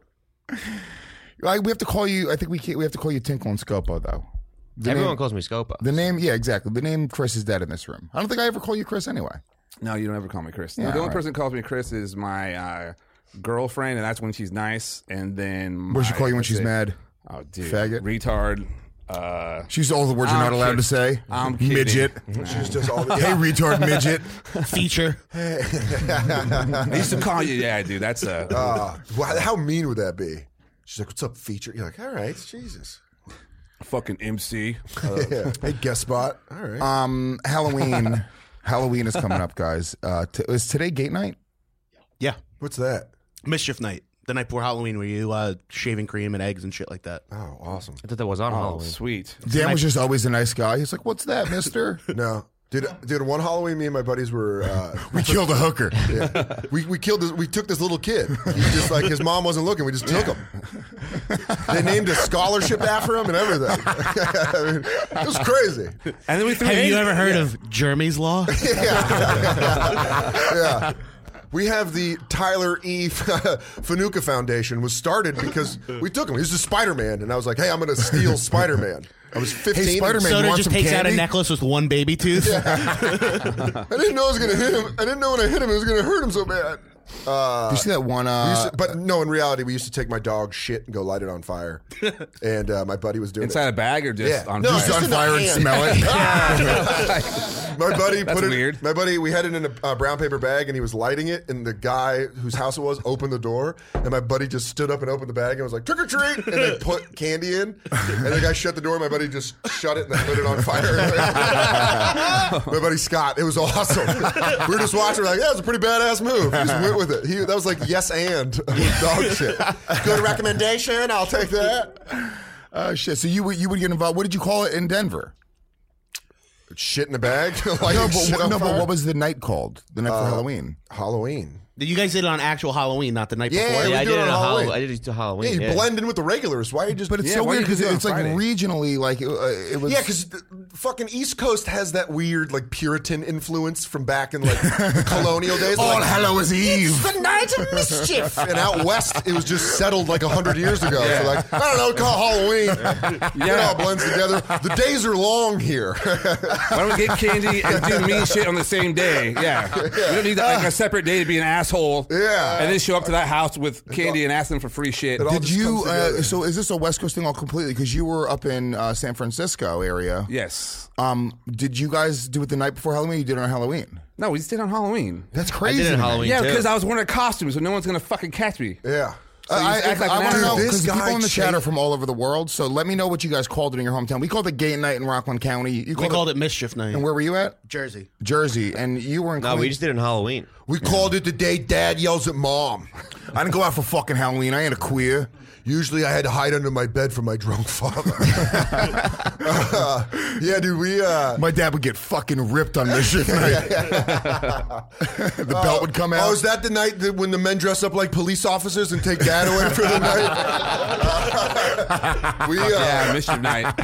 We have to call you. I think we have to call you Tinkle and Scopo, though. Everyone calls me Scopo. The name, yeah, exactly. The name Chris is dead in this room. I don't think I ever call you Chris anyway. No, you don't ever call me Chris. Yeah, the only person who calls me Chris is my girlfriend, and that's when she's nice. And then What does she call you when she's mad? Oh, dude, faggot, retard. She's all the words you're not allowed to say. I'm kidding. Midget. She just does all the Hey, retard, midget. Feature. I used to call you. Yeah, dude. That's how mean would that be? She's like, "What's up, feature?" You're like, "All right, Jesus." fucking MC. Yeah. Hey, guest spot. All right. Halloween. Halloween is coming up, guys. Is today Gate Night? Yeah. What's that? Mischief Night. The night before Halloween, where you shaving cream and eggs and shit like that. Oh, awesome. I thought that was on Halloween. Sweet. Dan was just always a nice guy. He's like, "What's that, mister?" No. Dude, one Halloween, me and my buddies were... we killed a hooker. Yeah. We killed this, we took this little kid. He just like, his mom wasn't looking. We just took him. They named a scholarship after him and everything. I mean, it was crazy. And then we threw Have you ever heard of Jeremy's Law? Yeah. We have the Tyler E. Fanuca Foundation was started because we took him. He was a Spider-Man, and I was like, "Hey, I'm going to steal Spider-Man." I was 15. Hey, Spider-Man, you Soda want just some takes out candy? a necklace with one baby tooth. I didn't know I was going to hit him. I didn't know when I hit him, it was going to hurt him so bad. Do you see that one? But no, in reality, we used to take my dog's shit and go light it on fire. And my buddy was doing inside a bag or just on no, just on fire and smell it. My buddy That's put it. weird. My buddy, we had it in a brown paper bag, and he was lighting it. And the guy whose house it was opened the door, and my buddy just stood up and opened the bag and was like, "Trick or treat!" And they put candy in, and the guy shut the door. My buddy just shut it and then lit it on fire. My buddy Scott, it was awesome. We were just watching, like, yeah, it was a pretty badass move. He just went with it. That was like yes and dog shit. Good recommendation. I'll take that. Shit. So you would get involved. What did you call it in Denver? Shit in a bag. But what was the night called? The night for Halloween. Halloween. You guys did it on actual Halloween, not the night before. Yeah, I we did do it on Halloween. I did it to Halloween. Yeah, you blend in with the regulars. Why you just? But it's Yeah, so why weird you because do it on it's like Friday? regionally, like it was. Yeah, because the fucking East Coast has that weird like Puritan influence from back in like the colonial days. All like, Hallows Eve. It's the night of mischief. And out west, it was just settled like 100 years ago. So like, I don't know, call it Halloween. It all blends together. The days are long here. Why don't we get candy and do mean shit on the same day? Yeah. We don't need like a separate day to be an asshole. Yeah. And then show up to that house with candy and ask them for free shit. Did you? So is this a West Coast thing all completely? Because you were up in San Francisco area. Yes. Did you guys do it the night before Halloween? You did it on Halloween. No, we just did it on Halloween. That's crazy. I did it on to me. Halloween Yeah, too. because I was wearing a costume, so no one's gonna fucking catch me. Yeah. So you just act like I an want to know asshole. because This people guy in the chat are changed- from all over the world. So let me know what you guys called it in your hometown. We called it Gay Night in Rockland County. You We called it Mischief Night. And where were you at? Jersey. Jersey. And you were in. No, Queens? we just did it on Halloween. We called it the day Dad yells at Mom. I didn't go out for fucking Halloween. I ain't a queer. Usually I had to hide under my bed from my drunk father. Yeah, dude, My dad would get fucking ripped on this shit night. The belt would come out. Oh, is that the night that when the men dress up like police officers and take Dad away for the night? Yeah, Mischief Night.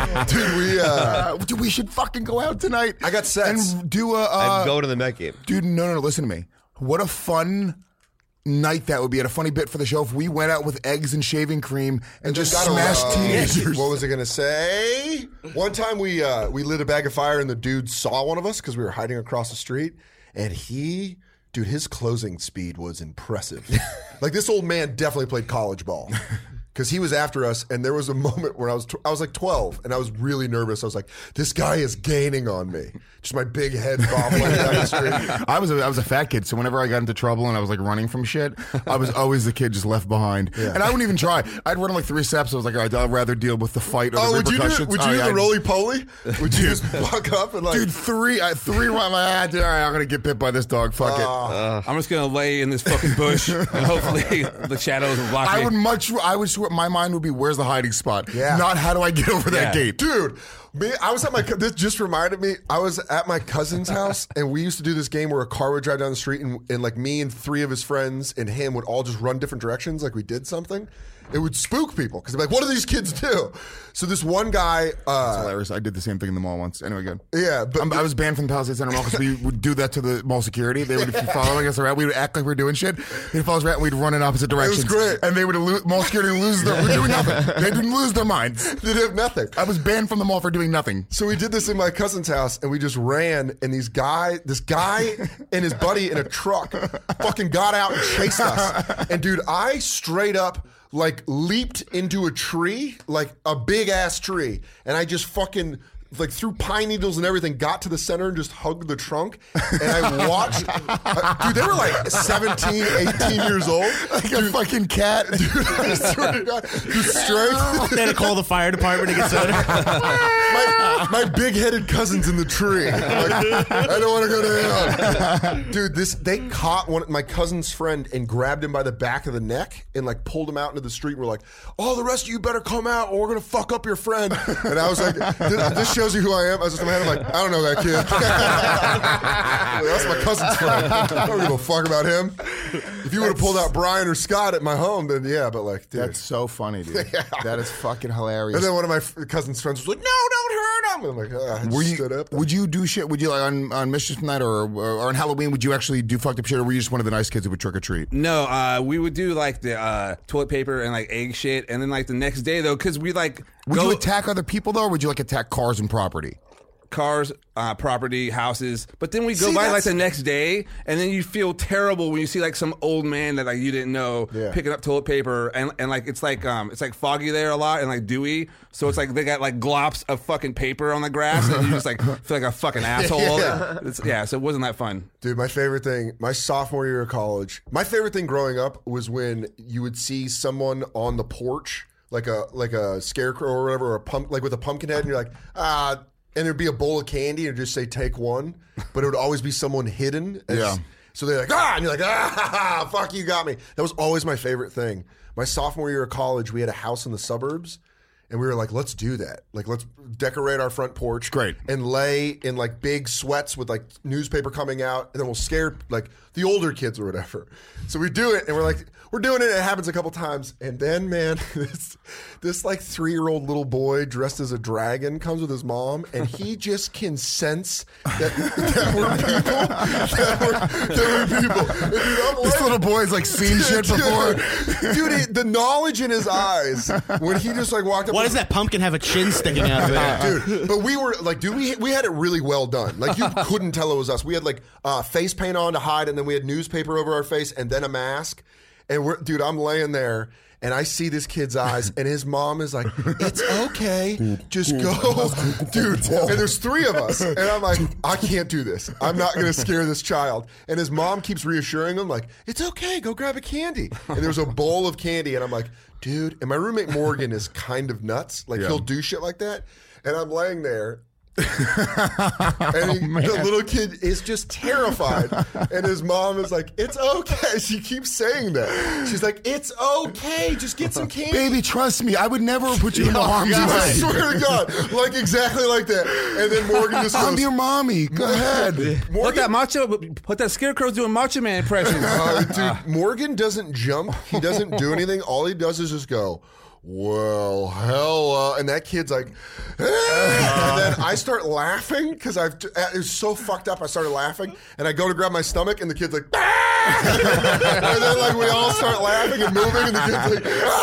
Dude, we should fucking go out tonight. I got sets. And do I'd go to the Met game. Dude, no, listen to me. What a fun night that would be. And a funny bit for the show if we went out with eggs and shaving cream and just smashed teenagers. What was I gonna say? One time we lit a bag of fire and the dude saw one of us because we were hiding across the street, and his closing speed was impressive. Like this old man definitely played college ball. Because he was after us, and there was a moment where I was like 12, and I was really nervous. I was like, "This guy is gaining on me." Just my big head bobbling down the street. I was a fat kid, so whenever I got into trouble and I was like running from shit, I was always the kid just left behind. Yeah. And I wouldn't even try. I'd run like 3 steps. I was like, all right, I'd rather deal with the fight or the repercussions. Would you do the roly-poly? Would you just walk up and like... Dude, three run. All right, I'm going to get bit by this dog. Fuck it. I'm just going to lay in this fucking bush, and hopefully the shadows will block me. I would swear, my mind would be, where's the hiding spot? Yeah. Not how do I get over that gate? Dude, I was at this just reminded me, I was at my cousin's house, and we used to do this game where a car would drive down the street, and like me and 3 of his friends and him would all just run different directions like we did something. It would spook people because they'd be like, what do these kids do? So this one guy... That's hilarious. I did the same thing in the mall once. Anyway, good. Yeah, but... I was banned from the Palisades Center Mall because we would do that to the mall security. They would be following us around. We would act like we were doing shit. They'd follow us around and we'd run in opposite directions. It was great. And they would mall security would lose their... We're doing nothing. They didn't lose their minds. They did nothing. I was banned from the mall for doing nothing. So we did this in my cousin's house, and we just ran, and this guy and his buddy in a truck fucking got out and chased us. And dude, I straight up like leaped into a tree, like a big ass tree, and I just fucking like threw pine needles and everything, got to the center and just hugged the trunk. And I watched, dude, they were like 17, 18 years old. Like a fucking cat. Dude, I swear to God, just straight. They had to call the fire department to get soda. My big-headed cousin's in the tree. Like, I don't want to go down. Dude, they caught my cousin's friend and grabbed him by the back of the neck and like pulled him out into the street. And we're like, oh, the rest of you better come out or we're going to fuck up your friend. And I was like, this shows you who I am. I was just in my head, I'm like, I don't know that kid. That's my cousin's friend. I don't give a fuck about him. If you would have pulled out Brian or Scott at my home, then yeah, but like, dude. That's so funny, dude. Yeah. That is fucking hilarious. And then one of my cousin's friends was like, no, don't hurt him. And I'm like, I just stood up. Would you do shit? Would you like on Mischief Night or on Halloween? Would you actually do fucked up shit, or were you just one of the nice kids that would trick or treat? No, we would do like the toilet paper and like egg shit, and then like the next day though, because we like would you attack other people though, or would you like attack cars and property? cars, property, houses. But then we go by like the next day, and then you feel terrible when you see like some old man that like you didn't know picking up toilet paper, and like it's like foggy there a lot and like dewy. So it's like they got like glops of fucking paper on the grass, and you just like feel like a fucking asshole. So it wasn't that fun. Dude, my favorite thing, my sophomore year of college, my favorite thing growing up was when you would see someone on the porch, like a scarecrow or whatever, or a pump, like with a pumpkin head, and you're like, and there'd be a bowl of candy and just say take one, but it would always be someone hidden. So they're like, and you're like, fuck, you got me. That was always my favorite thing. My sophomore year of college, we had a house in the suburbs. And we were like, let's do that. Like, let's decorate our front porch. Great. And lay in like big sweats with like newspaper coming out. And then we'll scare like the older kids or whatever. So we do it and we're like, we're doing it. And it happens a couple times. And then, man, this like 3-year-old little boy dressed as a dragon comes with his mom. And he just can sense that we're people. And dude, this little boy's like seen shit before. Dude, the knowledge in his eyes when he just like walked up. Why does that pumpkin have a chin sticking out of it? Dude, but we were like, dude, we had it really well done. Like, you couldn't tell it was us. We had like face paint on to hide, and then we had newspaper over our face, and then a mask. And dude, I'm laying there, and I see this kid's eyes, and his mom is like, it's okay, just go. Dude, and there's 3 of us, and I'm like, I can't do this. I'm not going to scare this child. And his mom keeps reassuring him, like, it's okay, go grab a candy. And there's a bowl of candy, and I'm like, dude, and my roommate Morgan is kind of nuts. Like, he'll do shit like that. And I'm laying there, and the little kid is just terrified, and his mom is like, it's okay. She keeps saying that. She's like, it's okay, just get some candy. Baby, trust me, I would never put you in the harm's way. I swear to God, like exactly like that. And then Morgan just goes, I'm your mommy, go ahead. Put that scarecrow doing Macho Man impressions. Dude, Morgan doesn't jump, he doesn't do anything. All he does is just go, well, hell, and that kid's like, and then I start laughing because it was so fucked up. I started laughing, and I go to grab my stomach, and the kid's like, and then like we all start laughing and moving, and the kid's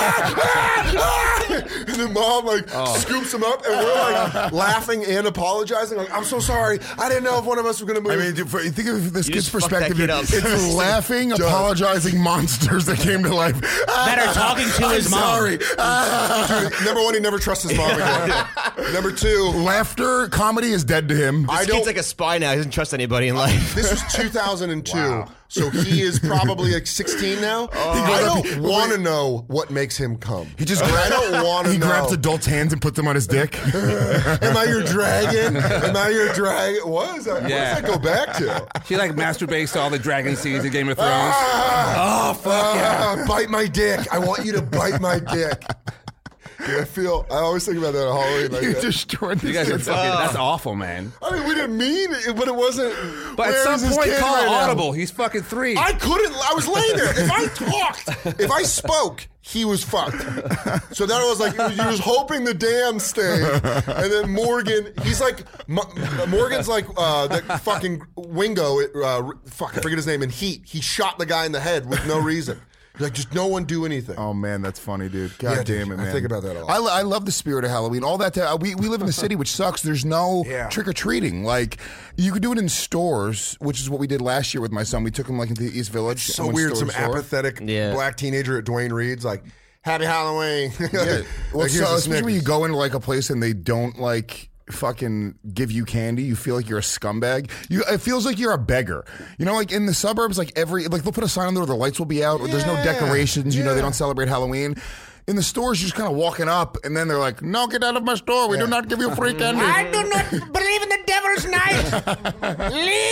like, and then mom like scoops him up, and we're like laughing and apologizing. Like, I'm so sorry, I didn't know if one of us was gonna move. I mean, think of this kid's perspective. It's laughing, apologizing monsters that came to life that are talking to his mom. Sorry. Dude, number 1, he never trusts his mom again. Number 2, laughter, comedy is dead to him. This kid's like a spy now. He doesn't trust anybody in life. This was 2002. Wow. So he is probably like 16 now. I don't want to know what makes him come. I don't want to know. He grabs adults' hands and puts them on his dick. Am I your dragon? Am I your dragon? What is that? Yeah. What does that go back to? She like masturbates to all the dragon scenes in Game of Thrones. Fuck yeah. Bite my dick. I want you to bite my dick. Dude, I always think about that on Halloween. Like You that. destroyed You guys are fucking, that's awful, man. I mean, we didn't mean it, but it wasn't. But at some point, call audible. He's fucking 3. I couldn't. I was laying there. If I talked, if I spoke, he was fucked. So that was like, he was hoping the dam stayed. And then Morgan, he's like, Morgan's like that fucking Wingo, I forget his name, in Heat. He shot the guy in the head with no reason. Like, just no one do anything. Oh, man, that's funny, dude. God damn it, man. I think about that a lot. I love the spirit of Halloween. All that. We live in the city, which sucks. There's no trick-or-treating. Like, you could do it in stores, which is what we did last year with my son. We took him, like, into the East Village. So weird. Some apathetic black teenager at Duane Reade's like, Happy Halloween. Yeah. Well, so especially when you go into, like, a place and they don't, like, fucking give you candy, you feel like you're a scumbag. It feels like you're a beggar. You know, like in the suburbs, like they'll put a sign on there where the lights will be out, or there's no decorations. You know, they don't celebrate Halloween. In the stores, you're just kind of walking up, and then they're like, "No, get out of my store. We do not give you free candy." I do not believe in the devil's night.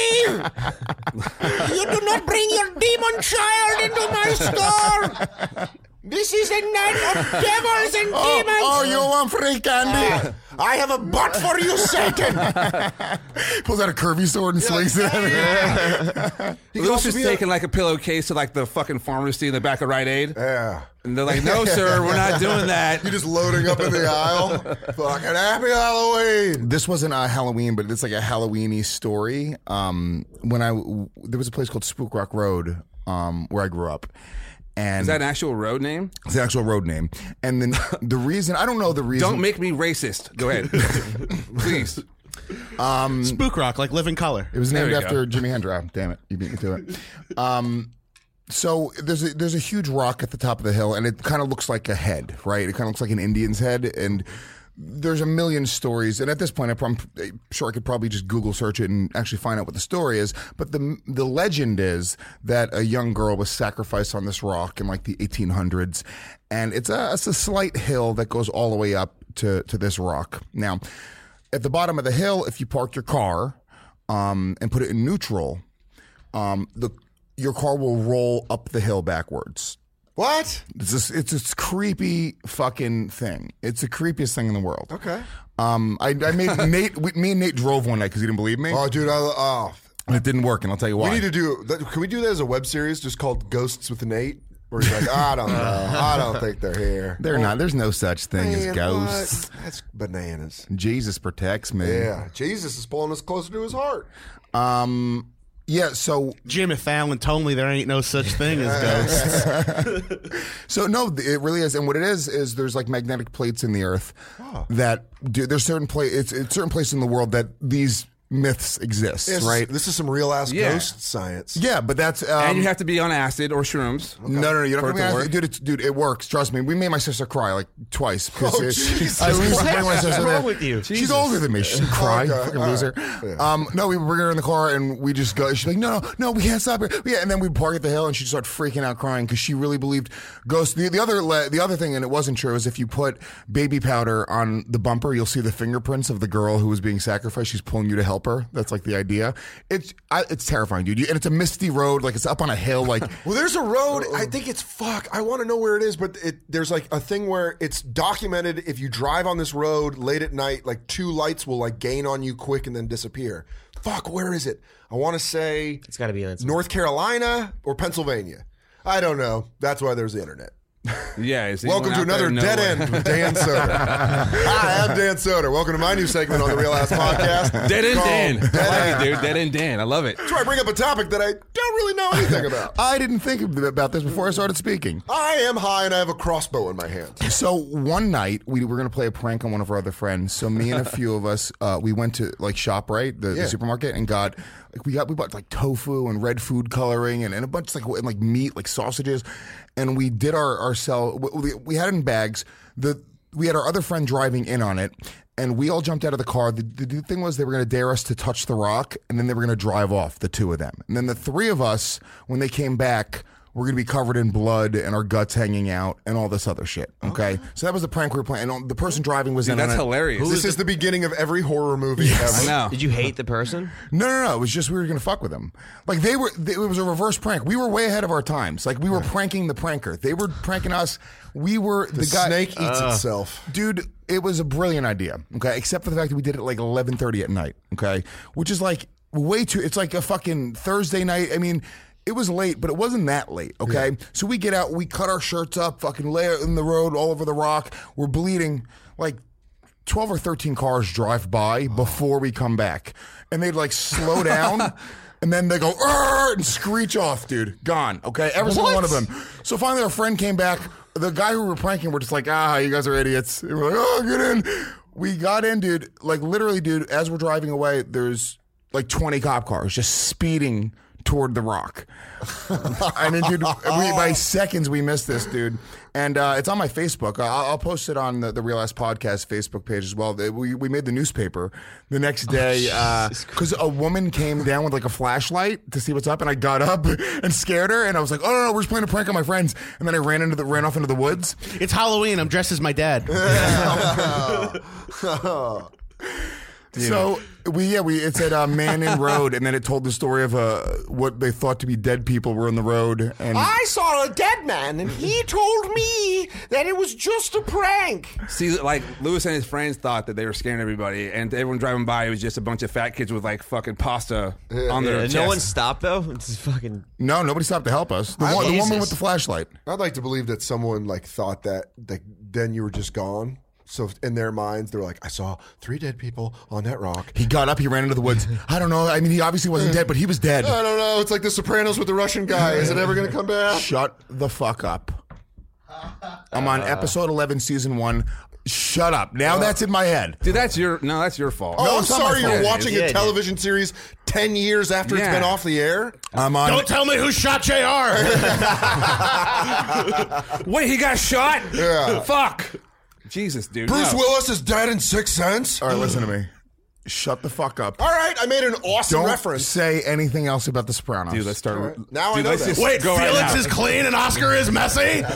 Leave. You do not bring your demon child into my store. This is a night of devils and demons. Oh, you want free candy? I have a butt for you, Satan. Pulls out a curvy sword and swings it at me. Lewis is taking like a pillowcase to like the fucking pharmacy in the back of Rite Aid. Yeah. And they're like, no, sir, we're not doing that. You're just loading up in the aisle. Fucking Happy Halloween. This wasn't a Halloween, but it's like a Halloween-y story. There was a place called Spook Rock Road where I grew up. And is that an actual road name? It's an actual road name. And then the reason, I don't know the reason. Don't make me racist. Go ahead. Please. Spook Rock, like Living Color. It was named There we after go. Jimi Hendrix. Damn it, you beat me to it. So there's a huge rock at the top of the hill, and it kind of looks like a head, right? It kind of looks like an Indian's head, and there's a million stories. And at this point, I'm sure I could probably just Google search it and actually find out what the story is. But the legend is that a young girl was sacrificed on this rock in like the 1800s, and it's a slight hill that goes all the way up to this rock. Now, at the bottom of the hill, if you park your car and put it in neutral, your car will roll up the hill backwards. What? It's this creepy fucking thing. It's the creepiest thing in the world. Okay. I made Nate. Me and Nate drove one night because he didn't believe me. Oh, dude, And it didn't work, and I'll tell you why. we need to do. Can we do that as a web series just called Ghosts with Nate? Where he's like, I don't know. I don't think they're here. They're not. There's no such thing as Man, ghosts. what? That's bananas. Jesus protects me. Yeah, Jesus is pulling us closer to his heart. Yeah, so Jimmy Fallon told me there ain't no such thing as ghosts. So no, it really is, and what it is there's like magnetic plates in the earth that do. There's certain it's certain places in the world that these myths exist, right? This is some real ass ghost science. Yeah, but that's and you have to be on acid or shrooms. No, you don't For have it to to work. dude, it works. Trust me. We made my sister cry like twice. Oh, Jesus. I used to bring my sister What's there. wrong with you? She's older than me. She can cry. Okay, Fucking all loser. right. No, we bring her in the car and we just go. She's like, no, we can't stop here. Yeah, and then we park at the hill and she started freaking out, crying because she really believed ghosts. The other thing, and it wasn't true, is if you put baby powder on the bumper, you'll see the fingerprints of the girl who was being sacrificed. She's pulling you to help her. That's like the idea. It's terrifying, dude. And it's a misty road, like it's up on a hill. Like, well, there's a road. I think it's I want to know where it is, but there's like a thing where it's documented. If you drive on this road late at night, like 2 lights will like gain on you quick and then disappear. Where is it? I want to say It's got to be on North Carolina or Pennsylvania. I don't know. That's why there's the internet. Yeah. is Welcome anyone to out there another know Dead what- End with Dan Soder. Hi, I'm Dan Soder. Welcome to my new segment on the Real Ass Podcast. Dead End called Dan. Dead I like End. it, dude. Dead End Dan. I love it. That's where I bring up a topic that I don't really know anything about. I didn't think about this before I started speaking. I am high and I have a crossbow in my hand. So one night we were going to play a prank on one of our other friends. So me and a few of us, we went to like ShopRite, the supermarket, and got we bought like tofu and red food coloring and a bunch of like meat, like sausages, and we did ourselves. We had it in bags. We had our other friend driving in on it. And we all jumped out of the car. The thing was they were going to dare us to touch the rock, and then they were going to drive off, the 2 of them. And then the 3 of us, when they came back, were going to be covered in blood and our guts hanging out and all this other shit. Okay? So that was the prank we were playing. And the person driving was Dude, in that's on it. hilarious. This is the beginning of every horror movie I ever. know. Did you hate the person? No. It was just we were going to fuck with them. Like it was a reverse prank. We were way ahead of our times. Like we were pranking the pranker. They were pranking us. We were The guy. snake eats itself. Dude, it was a brilliant idea, okay? Except for the fact that we did it like 11:30 at night, okay? Which is like way too, it's like a fucking Thursday night. I mean, it was late, but it wasn't that late, okay? Yeah. So we get out, we cut our shirts up, fucking lay out in the road all over the rock. We're bleeding. Like 12 or 13 cars drive by before we come back. And they'd like slow down. And then they go, "Arr!" and screech off, dude. Gone, okay? Every single one of them. So finally our friend came back. The guy who we were pranking, we're just like, you guys are idiots. And we're like, oh, get in. We got in, dude. Like literally, dude, as we're driving away, there's like 20 cop cars just speeding toward the rock. I mean, dude, by seconds we missed this, dude. And it's on my Facebook. I'll post it on the Real Ass Podcast Facebook page as well. We made the newspaper the next day because a woman came down with like a flashlight to see what's up, and I got up and scared her, and I was like, "Oh no, we're just playing a prank on my friends." And then I ran off into the woods. It's Halloween. I'm dressed as my dad. So it said Man in Road, and then it told the story of what they thought to be dead people were in the road. And I saw a dead man, and he told me that it was just a prank. See, like Lewis and his friends thought that they were scaring everybody, and everyone driving by, it was just a bunch of fat kids with like fucking pasta on their chest. No one stopped though. It's fucking nobody stopped to help us. The woman with the flashlight. I'd like to believe that someone like thought that then you were just gone. So in their minds, they're like, I saw 3 dead people on that rock. He got up, he ran into the woods. I don't know. I mean, he obviously wasn't dead, but he was dead. I don't know. It's like The Sopranos with the Russian guy. Is it ever going to come back? Shut the fuck up. I'm on episode 11, season 1. Shut up. Now that's in my head. Dude, that's your fault. Oh, No, I'm it's not my sorry you're fault. watching a television series 10 years after it's been off the air. I'm on. Don't tell me who shot JR. Wait, he got shot? Yeah. Fuck. Jesus, dude. Bruce no. Willis is dead in Sixth Sense. All right, listen to me. Shut the fuck up. All right, I made an awesome Don't reference. say anything else about The Sopranos. Dude, let's start. Now I Dude, know let's that. just Wait, go Felix right now. is clean and Oscar is messy? Is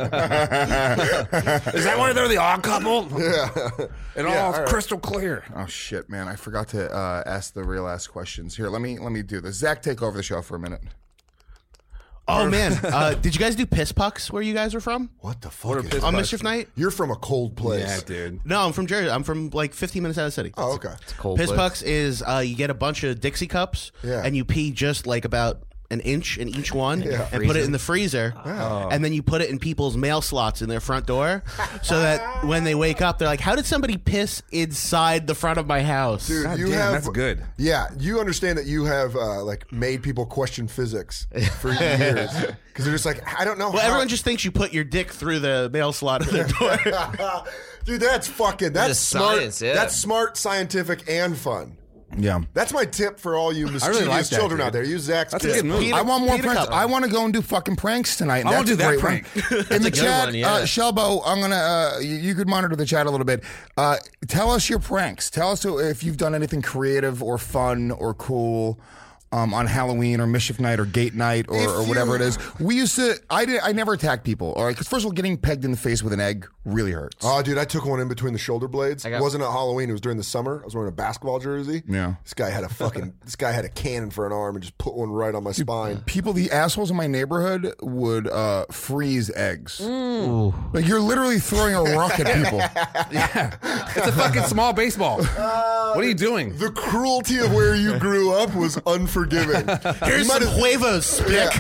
that why they're the odd couple? Yeah. And all crystal clear. Oh shit, man! I forgot to ask the real ass questions. Here, let me do this. Zach, take over the show for a minute. Oh, man. Did you guys do piss pucks where you guys were from? What the fuck? piss On pucks? Mischief Night? You're from a cold place. Yeah, dude. No, I'm from Jersey. I'm from like 15 minutes out of the city. Oh, okay. Cold Piss place. pucks is you get a bunch of Dixie cups Yeah. and you pee just like about an inch in each one and put it in the freezer. And then you put it in people's mail slots in their front door so that when they wake up, they're like, how did somebody piss inside the front of my house? Dude, God you damn, have that's good. Yeah, you understand that you have like made people question physics for years because they're just like, I don't know. Well, how. everyone just thinks you put your dick through the mail slot of their door. Dude, that's Just smart. science, yeah. That's smart, scientific, and fun. Yeah. That's my tip for all you mischievous really like that, children dude. out there. Use Zach's That's a tip. good move. Peter- I want more Peter pranks. Cup. I want to go and do fucking pranks tonight. I wanna That's do a that great prank. one. In the a good chat, one, yeah. Shelbo, I'm gonna. You could monitor the chat a little bit. Tell us your pranks. Tell us if you've done anything creative or fun or cool. On Halloween or Mischief Night or Gate Night or whatever it is. We used to, I never attacked people. All right, because first of all, getting pegged in the face with an egg really hurts. Oh, dude, I took one in between the shoulder blades. It wasn't at Halloween. It was during the summer. I was wearing a basketball jersey. Yeah. This guy had a cannon for an arm and just put one right on my spine. People, the assholes in my neighborhood would freeze eggs. Like you're literally throwing a rock at people. It's a fucking small baseball. What are you doing? The cruelty of where you grew up was unforgiving. Here's some huevos, spick.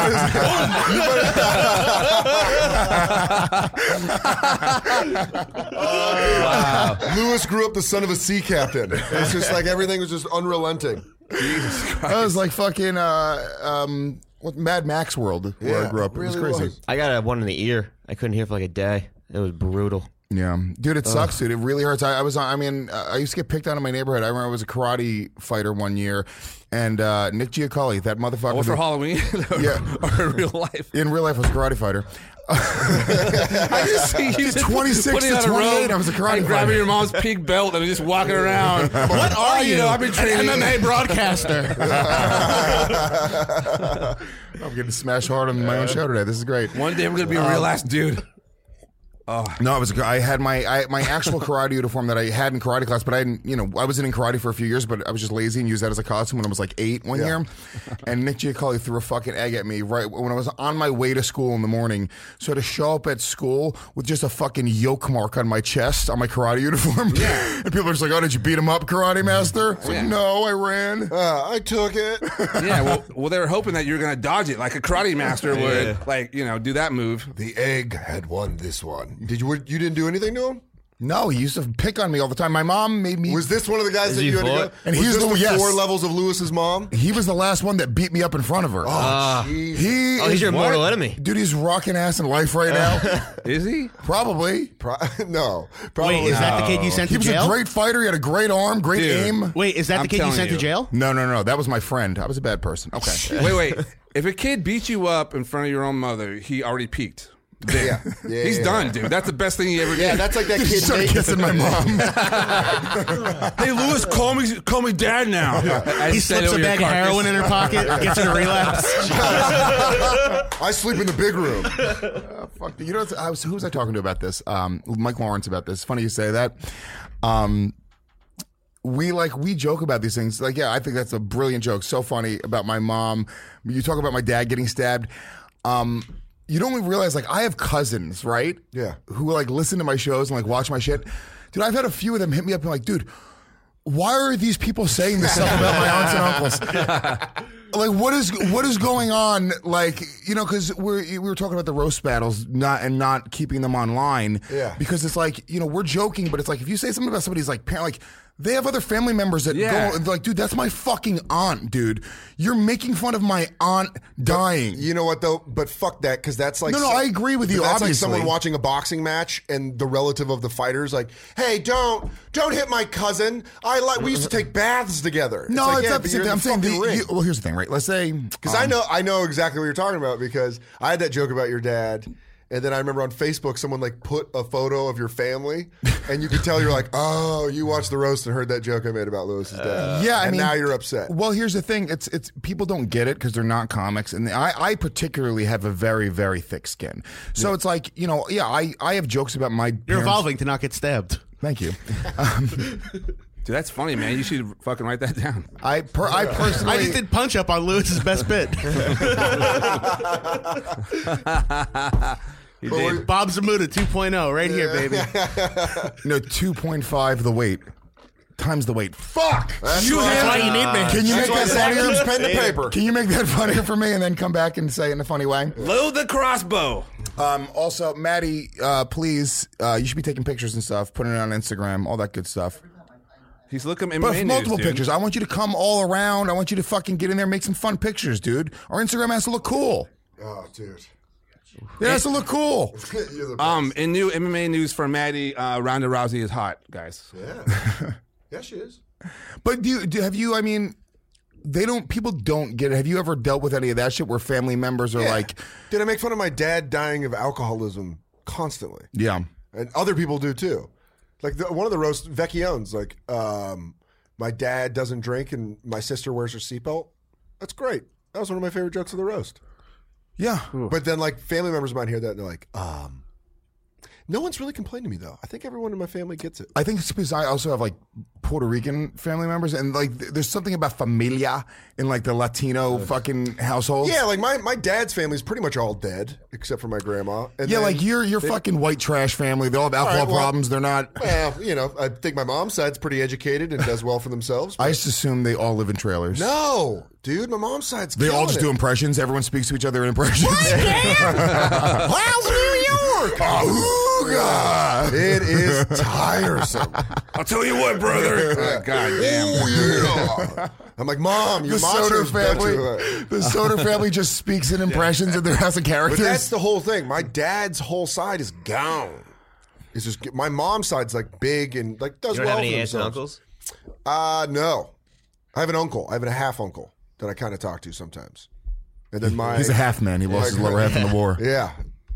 Lewis grew up the son of a sea captain. It's just like everything was just unrelenting. I was like fucking Mad Max world where I grew up. It was really crazy. was. I got one in the ear. I couldn't hear for like a day. It was brutal. Yeah, dude, it sucks, dude. It really hurts. I used to get picked on in my neighborhood. I remember I was a karate fighter one year, and Nick Giaculli, that motherfucker. What, for Halloween? Yeah. Or in real life? In real life, I was a karate fighter. I just see you 26 putting to on a 28, robe I was a karate and grabbing fighter. your mom's pink belt and just walking around. What are you? I've been training. An MMA broadcaster. I'm getting smashed hard on my own show today. This is great. One day I'm going to be a real ass dude. No, I had my actual karate uniform that I had in karate class, but I didn't, I wasn't in karate for a few years, but I was just lazy and used that as a costume when I was like 8 one year. And Nick Giaculli threw a fucking egg at me right when I was on my way to school in the morning. So to show up at school with just a fucking yoke mark on my chest on my karate uniform. Yeah. And people are just like, oh, did you beat him up, karate master? It's like, no, I ran. I took it. Yeah, well, they were hoping that you were going to dodge it like a karate master would, do that move. The egg had won this one. You didn't do anything to him? No, he used to pick on me all the time. My mom made me. Was this one of the guys that he you had to fought? go? And was he's this the- the yes. 4 levels of Lewis's mom? He was the last one that beat me up in front of her. Oh, jeez. He's your mortal enemy. Dude, he's rocking ass in life right now. Is he? Probably. No, probably Wait, is that the kid you sent He to was jail? a great fighter. He had a great arm, great Dude. aim. Wait, is that I'm the kid you telling sent to you. jail? No. That was my friend. I was a bad person. Okay. Wait. If a kid beats you up in front of your own mother, he already peaked. Yeah. He's done, dude. That's the best thing he ever did. Yeah, that's like that He kid started Nate. kissing my mom. Hey, Lewis, call me dad now. He slips a bag of heroin in her pocket, gets her to relapse. I sleep in the big room. Fuck. You know, who was I talking to about this? Mike Lawrence about this. Funny you say that. We joke about these things. Like, yeah, I think that's a brilliant joke. So funny about my mom. You talk about my dad getting stabbed. You don't realize, like, I have cousins, right? Yeah. Who, like, listen to my shows and, like, watch my shit. Dude, I've had a few of them hit me up and like, dude, why are these people saying this stuff about my aunts and uncles? Like, what is going on? Like, because we were talking about the roast battles not keeping them online. Yeah. Because it's like, we're joking, but it's like if you say something about somebody's like parent, like They have other family members that go like, dude, that's my fucking aunt, dude. You're making fun of my aunt dying. You know what though? But fuck that, because that's like no. I agree with you. That's obviously. like someone watching a boxing match and the relative of the fighter's like, "Hey, don't hit my cousin. We used to take baths together." No, like, it's not the same thing. I'm saying, well, here's the thing, right? Let's say because I know exactly what you're talking about because I had that joke about your dad. And then I remember on Facebook, someone like put a photo of your family, and you could tell you're like, oh, you watched the roast and heard that joke I made about Lewis's dad. Yeah, I mean, now you're upset. Well, here's the thing: it's people don't get it because they're not comics, and I particularly have a very, very thick skin. So it's like I have jokes about my. You're evolving to not get stabbed. Thank you. Dude, that's funny, man. You should fucking write that down. I personally, I just did punch up on Lewis's best bit. Bob Zamuda 2.0 right here, baby. 2.5 the weight. Times the weight. Fuck! That's why you need me. Can you make that funnier? Pen to paper. Can you make that funnier for me and then come back and say it in a funny way? Load the crossbow. Also, Maddie, please, you should be taking pictures and stuff, putting it on Instagram, all that good stuff. He's looking at multiple pictures. I want you to come all around. I want you to fucking get in there and make some fun pictures, dude. Our Instagram has to look cool. Oh, dude. It has to look cool. In new MMA news for Maddie, Ronda Rousey is hot, guys. Yeah. Yeah, she is. But have you, I mean, people don't get it. Have you ever dealt with any of that shit where family members are like... Dude, I make fun of my dad dying of alcoholism constantly. Yeah. And other people do too. Like one of the roasts, Vecchione's like, my dad doesn't drink and my sister wears her seatbelt. That's great. That was one of my favorite jokes of the roast. Yeah. But then like family members might hear that and they're like, no one's really complained to me though. I think everyone in my family gets it. I think it's because I also have like Puerto Rican family members, and like there's something about familia in like the Latino fucking households. Yeah, like my dad's family is pretty much all dead except for my grandma. And yeah, like your fucking white trash family. They all have alcohol problems. They're not. Well, I think my mom's side's pretty educated and does well for themselves. I just assume they all live in trailers. No, dude, my mom's side's. They all just do impressions. Everyone speaks to each other in impressions. How's New York? God. It is tiresome. I'll tell you what, brother. God damn. Oh, yeah. I'm like, Mom, your Soder family. The Soder family just speaks in impressions of their house of characters. But that's the whole thing. My dad's whole side is gone. It's just my mom's side's like big and like does you don't well have any for aunts and themselves. uncles? No. I have an uncle. I have a half uncle that I kind of talk to sometimes. And then he's a half man. He lost his lower half in the war. Yeah.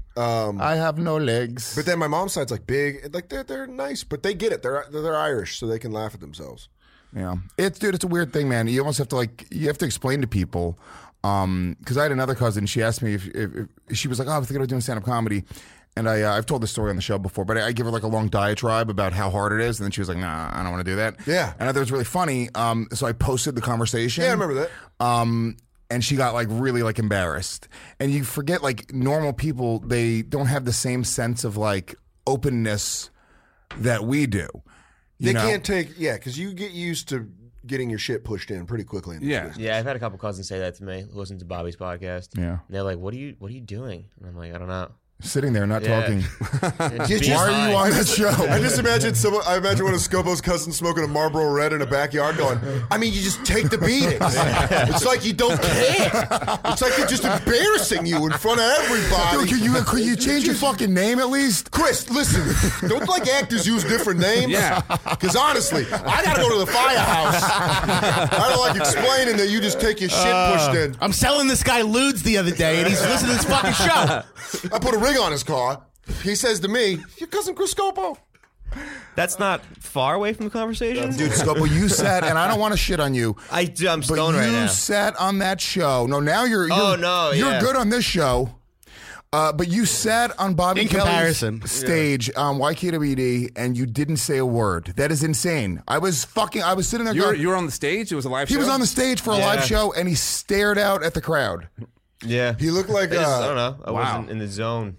I have no legs. But then my mom's side's like big, like they're nice, but they get it. They're Irish, so they can laugh at themselves. Yeah, it's a weird thing, man. You almost have to explain to people. Because I had another cousin. She asked me if she was like, "Oh, I was thinking of doing stand up comedy," and I've told this story on the show before, but I give her like a long diatribe about how hard it is, and then she was like, "Nah, I don't want to do that." Yeah, and I thought it was really funny. So I posted the conversation. Yeah, I remember that. And she got like really like embarrassed. And you forget like normal people, they don't have the same sense of like openness that we do. They can't take, because you get used to getting your shit pushed in pretty quickly. Yeah, I've had a couple cousins say that to me. Listen to Bobby's podcast. Yeah. And they're like, what are you doing? And I'm like, I don't know. Sitting there, not talking. Why are you on that show? I just imagine I imagine one of Scopo's cousins smoking a Marlboro Red in a backyard going, I mean, you just take the beatings. It's like you don't care. It's like they're just embarrassing you in front of everybody. Dude, could you change your fucking name at least? Chris, listen, don't like actors use different names? Yeah. Because honestly, I got to go to the firehouse. I don't like explaining that you just take your shit pushed in. I'm selling this guy lewds the other day, and he's listening to this fucking show. I put a ring on his car. He says to me, your cousin Chris Scopo. That's not far away from the conversation. Dude, Scopo, you sat, and I don't want to shit on you. I'm stoned right now. You sat on that show. No, now you're good on this show. But you sat on Bobby Kelly's stage on YKWd, and you didn't say a word. That is insane. I was sitting there. You were on the stage? It was a live show? He was on the stage for a live show, and he stared out at the crowd. Yeah. He looked like... I don't know. I wasn't in the zone.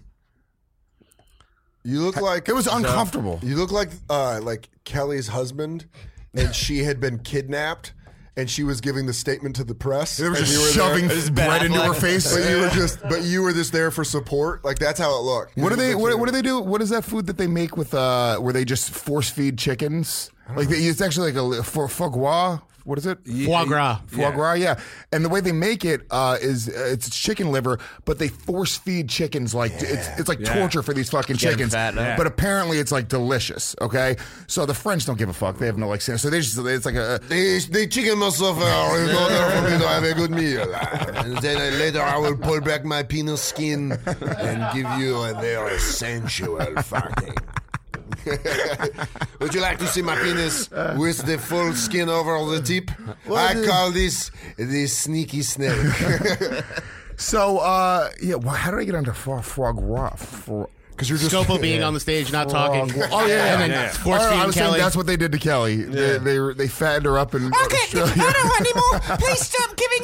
You look like... It was uncomfortable. You look like Kelly's husband, and she had been kidnapped, and she was giving the statement to the press. They were just shoving bread into her face. But you were just there for support. Like, that's how it looked. What do they do? What is that food that they make with where they just force feed chickens? Like it's actually like a foie gras. What is it? Foie gras. Foie gras, yeah. And the way they make it is it's chicken liver, but they force feed chickens like it's like torture for these fucking chickens. But apparently it's like delicious. Okay, so the French don't give a fuck. They have no like sense. So they just it's like the chicken must suffer in order for me to have a good meal. And then later I will pull back my penis skin and give you a very sensual farting. Would you like to see my penis with the full skin over the tip? I call this the sneaky snake. So, how did I get onto foie gras? Because you're just Scopo being on the stage, not talking. Oh yeah, and then force feeding I was saying Kelly. that's what they did to Kelly. They fattened her up and. Okay, I don't want any more. Please stop giving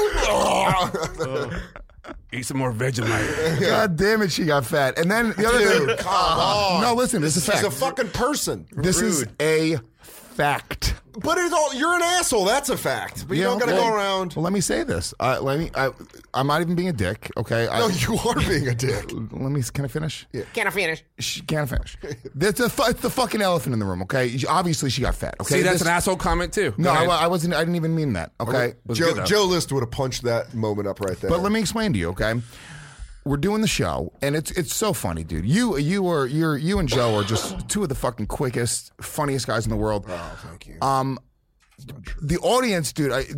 it more. Eat some more Vegemite. God damn it, she got fat. And then the other thing. Come on. No, listen, this is fact. She's a fucking person. This is a fact. But you're an asshole. That's a fact. But you don't got to go around. Well, let me say this. I'm not even being a dick. Okay. No, you are being a dick. Can I finish? Yeah. Can I finish? Can I finish? It's the fucking elephant in the room. Okay. Obviously, she got fat. Okay. See, that's an asshole comment too. No, I wasn't. I didn't even mean that. Okay. Joe List would have punched that moment up right there. But let me explain to you. Okay. We're doing the show, and it's so funny, dude. You and Joe are just two of the fucking quickest, funniest guys in the world. Oh, thank you. The audience, dude. I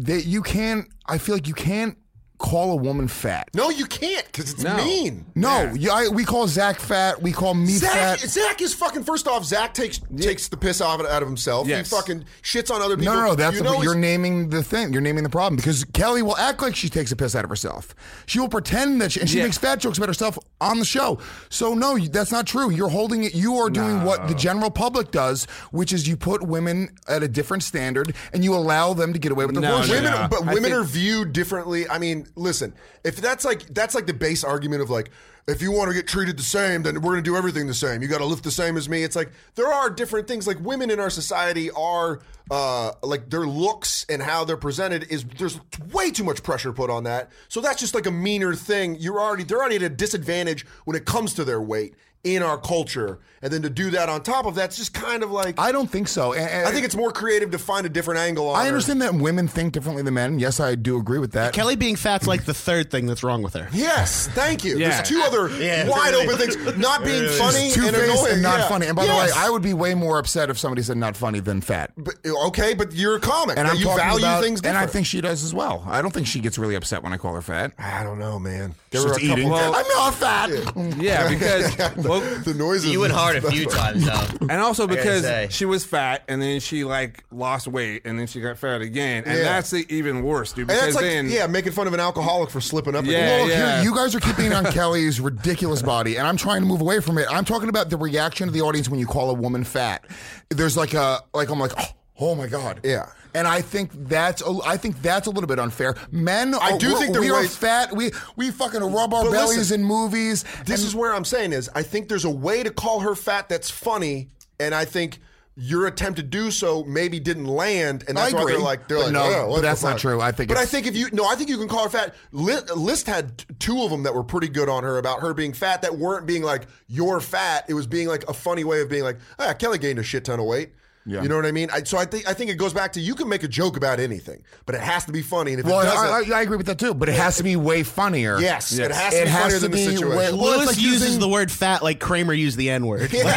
feel like you can't call a woman fat. No, you can't, because it's mean. No, we call Zach fat. We call me fat. Zach is fucking. First off, Zach takes the piss out of himself. Yes. He fucking shits on other people. No. That's you're naming the thing. You're naming the problem, because Kelly will act like she takes a piss out of herself. She will pretend that she makes fat jokes about herself on the show. So no, that's not true. You're holding it. You are doing what the general public does, which is you put women at a different standard and you allow them to get away with the bullshit. Women are viewed differently. I mean, listen, if that's like the base argument of like, if you want to get treated the same, then we're going to do everything the same. You got to lift the same as me. It's like there are different things. Like women in our society are like their looks and how they're presented there's way too much pressure put on that. So that's just like a meaner thing. They're already at a disadvantage when it comes to their weight in our culture, and then to do that on top of that's just kind of like I don't think so. I think it's more creative to find a different angle on I understand that women think differently than men. Yes, I do agree with that. Kelly being fat's like the third thing that's wrong with her. Yes, thank you. There's two other wide open things. Not being funny and annoying. And not funny. And by the way, I would be way more upset if somebody said not funny than fat. But you're a comic. And you value things different. And I think she does as well. I don't think she gets really upset when I call her fat. I don't know, man. There were eating. I'm not fat. Yeah, because the noises. You went hard a few times, though. And also because she was fat, and then she like lost weight, and then she got fat again, and that's even worse, dude. Because making fun of an alcoholic for slipping up. Here, you guys are keeping on Kelly's ridiculous body, and I'm trying to move away from it. I'm talking about the reaction of the audience when you call a woman fat. There's I'm like, oh my god, yeah. And I think that's a little bit unfair. Men, I do think we are fat. We fucking rub our bellies in movies. This is where I'm saying is I think there's a way to call her fat that's funny, and I think your attempt to do so maybe didn't land, and that's why they're like, but that's not true. I think if you can call her fat. List had two of them that were pretty good on her about her being fat that weren't being like you're fat. It was being like a funny way of being like, Kelly gained a shit ton of weight. Yeah. You know what I mean? So I think it goes back to you can make a joke about anything, but it has to be funny. And if it doesn't, I agree with that too. But it has to be way funnier. Yes. It has to be funnier than the situation. Lewis uses the word fat like Kramer used the N-word. You're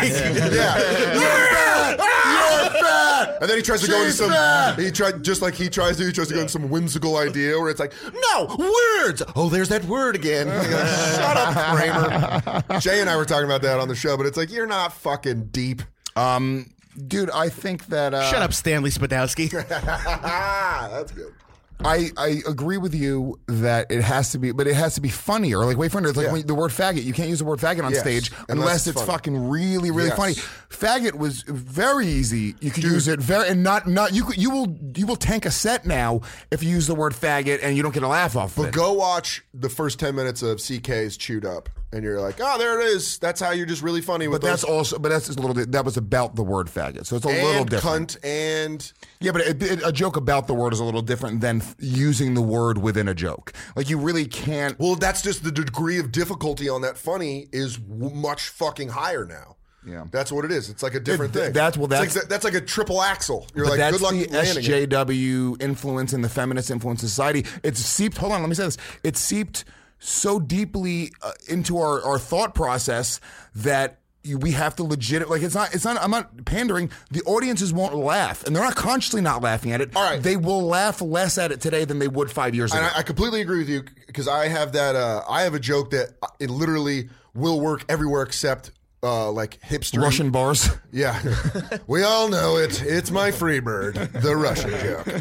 fat. And then he tries to go into some. He tries to go into some whimsical idea where it's like, no words. Oh, there's that word again. Shut up, Kramer. Jay and I were talking about that on the show, but it's like you're not fucking deep. Dude, I think that... Shut up, Stanley Spadowski. That's good. I agree with you that it has to be, but it has to be funnier, like way funnier. It's like when the word faggot. You can't use the word faggot on stage unless it's fucking really, really funny. Faggot was very easy. You could use it and not you will tank a set now if you use the word faggot and you don't get a laugh off of it. But go watch the first 10 minutes of CK's Chewed Up. And you're like, oh, there it is. That's how you're just really funny with that's just a little. That was about the word faggot, so it's a little different. Cunt and but a joke about the word is a little different than using the word within a joke. Like you really can't. Well, that's just the degree of difficulty on that funny is much fucking higher now. Yeah. That's what it is. It's like a different thing. That's like a triple axle. You're like, that's good luck the landing SJW influence and the feminist influence in society. It's seeped. Hold on, let me say this. It's seeped so deeply into our thought process that we have to it's not, I'm not pandering. The audiences won't laugh, and they're not consciously not laughing at it. All right. They will laugh less at it today than they would 5 years ago. And I completely agree with you because I have that, I have a joke that it literally will work everywhere except like hipster. Russian bars. Yeah. We all know it. It's my Freebird, the Russian joke.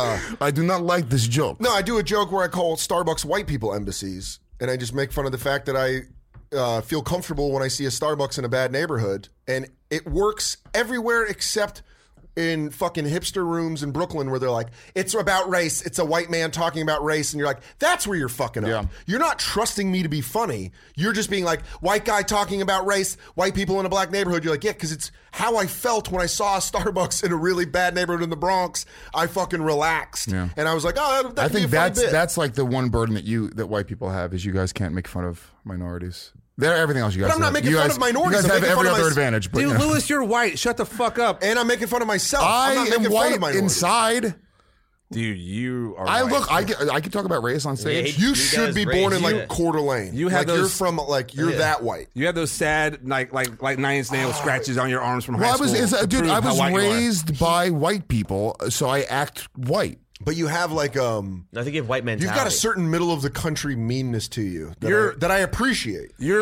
I do not like this joke. No, I do a joke where I call Starbucks white people embassies, and I just make fun of the fact that I feel comfortable when I see a Starbucks in a bad neighborhood, and it works everywhere except in fucking hipster rooms in Brooklyn where they're like, it's about race. It's a white man talking about race. And you're like, that's where you're fucking up. Yeah. You're not trusting me to be funny. You're just being like, white guy talking about race, white people in a black neighborhood. You're like, yeah, because it's how I felt when I saw a Starbucks in a really bad neighborhood in the Bronx. I fucking relaxed. Yeah. And I was like, oh, I think that's like the one burden that white people have is you guys can't make fun of minorities. Everything else you guys. But I'm not making fun of minorities. You guys have every other advantage. But, dude, Lewis, you're white. Shut the fuck up. And I'm making fun of myself. I I'm not am making white fun of inside. Dude, you are. I can talk about race on stage. You should be born in like Coeur d'Alene. You have you're from you're that white. You have those sad like 9 inch nail scratches on your arms from high school. I was raised by white people, so I act white. But you have like I think you have white mentality. You've got a certain middle of the country meanness to you that I appreciate. Your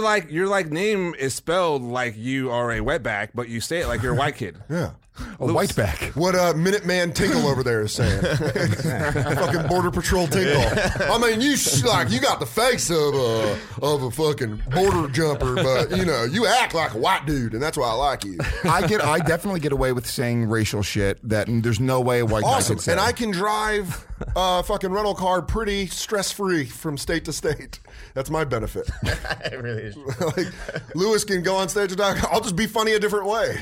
name is spelled like you are a wetback, but you say it like you're a white kid. Yeah. A white back. What Minuteman Tinkle over there is saying. Fucking Border Patrol Tinkle. I mean, you got the face of a fucking border jumper, but you act like a white dude, and that's why I like you. I definitely get away with saying racial shit that there's no way a white guy could say. And I can drive a fucking rental car pretty stress-free from state to state. That's my benefit. It really is. Like Lewis can go on stage and talk. I'll just be funny a different way.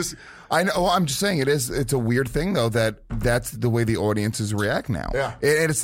I know. Well, I'm just saying it's a weird thing though that's the way the audiences react now. Yeah, it's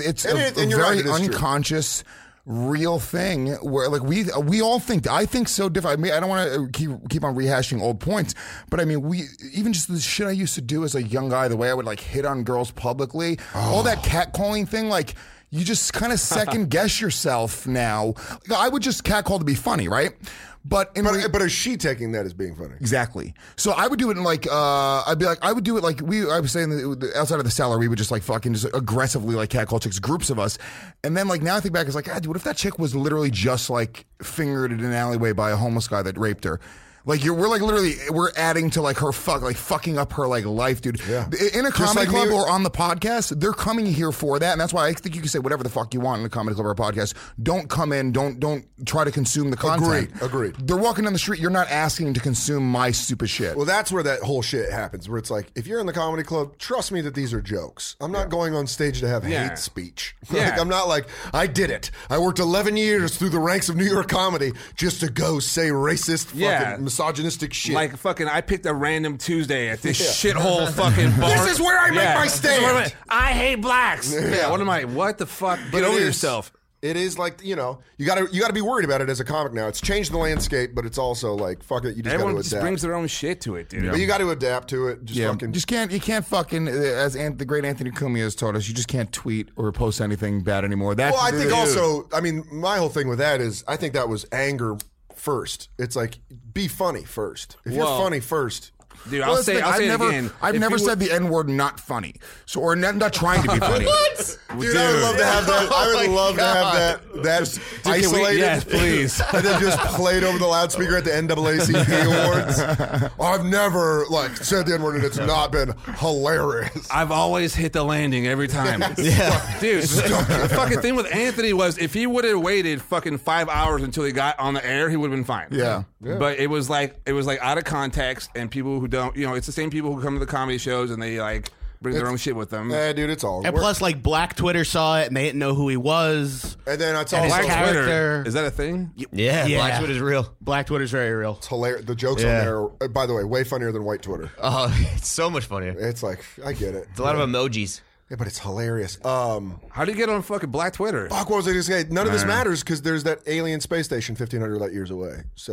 a very unconscious, real thing where like we all think. I think so different. I mean, I don't want to keep on rehashing old points, but I mean, even just the shit I used to do as a young guy, the way I would like hit on girls publicly, all that catcalling thing, like. You just kind of second guess yourself now. I would just catcall to be funny, right? But is she taking that as being funny? Exactly. So I would do it in like I would do it like I was saying that outside of the cellar we would just like fucking just aggressively like catcall chicks, groups of us, and then like now I think back it's like dude, what if that chick was literally just like fingered in an alleyway by a homeless guy that raped her? Like we're adding to like her fucking up her like life, dude. Yeah. In a comedy club or on the podcast, they're coming here for that, and that's why I think you can say whatever the fuck you want in a comedy club or a podcast. Don't come in, don't try to consume the content. Agreed. They're walking down the street. You're not asking to consume my stupid shit. Well, that's where that whole shit happens. Where it's like, if you're in the comedy club, trust me that these are jokes. I'm not going on stage to have hate speech. Like I'm not like I did it. I worked 11 years through the ranks of New York comedy just to go say racist fucking misogynistic shit. Like fucking I picked a random Tuesday at this shithole fucking bar. This is where I make my stand. I hate blacks. Yeah. What the fuck? Get over yourself. It is like, you gotta be worried about it as a comic now. It's changed the landscape, but it's also like, fuck it, you just Everyone gotta just adapt. brings their own shit to it, dude. But you gotta adapt to it. You can't fucking, as the great Anthony Cumia has taught us, you just can't tweet or post anything bad anymore. I think also, my whole thing with that is, I think that was anger first. It's like, be funny first. If you're funny first. Dude, I'll say it again. I've never said the N-word not funny. Or not trying to be funny. What? Dude, I would love to have that. I would love to have that isolated. Yes, please. And then just played over the loudspeaker at the NAACP Awards. I've never said the N-word and it's not been hilarious. I've always hit the landing every time. Yes. Dude, the fucking thing with Anthony was if he would have waited fucking 5 hours until he got on the air, he would have been fine. Yeah. But it was like out of context, and people who don't, it's the same people who come to the comedy shows and they like bring their own shit with them. Yeah, dude, it's all. And plus, like Black Twitter saw it and they didn't know who he was. And then it's also Black character. Twitter. Is that a thing? Yeah, Black Twitter's real. Black Twitter's very real. It's hilarious. The jokes on there, by the way, way funnier than white Twitter. Oh, it's so much funnier. It's like, I get it. It's a lot of emojis. Yeah, but it's hilarious. How do you get on fucking Black Twitter? Fuck, what was I going to say? None of this matters because there's that alien space station 1,500 light years away. So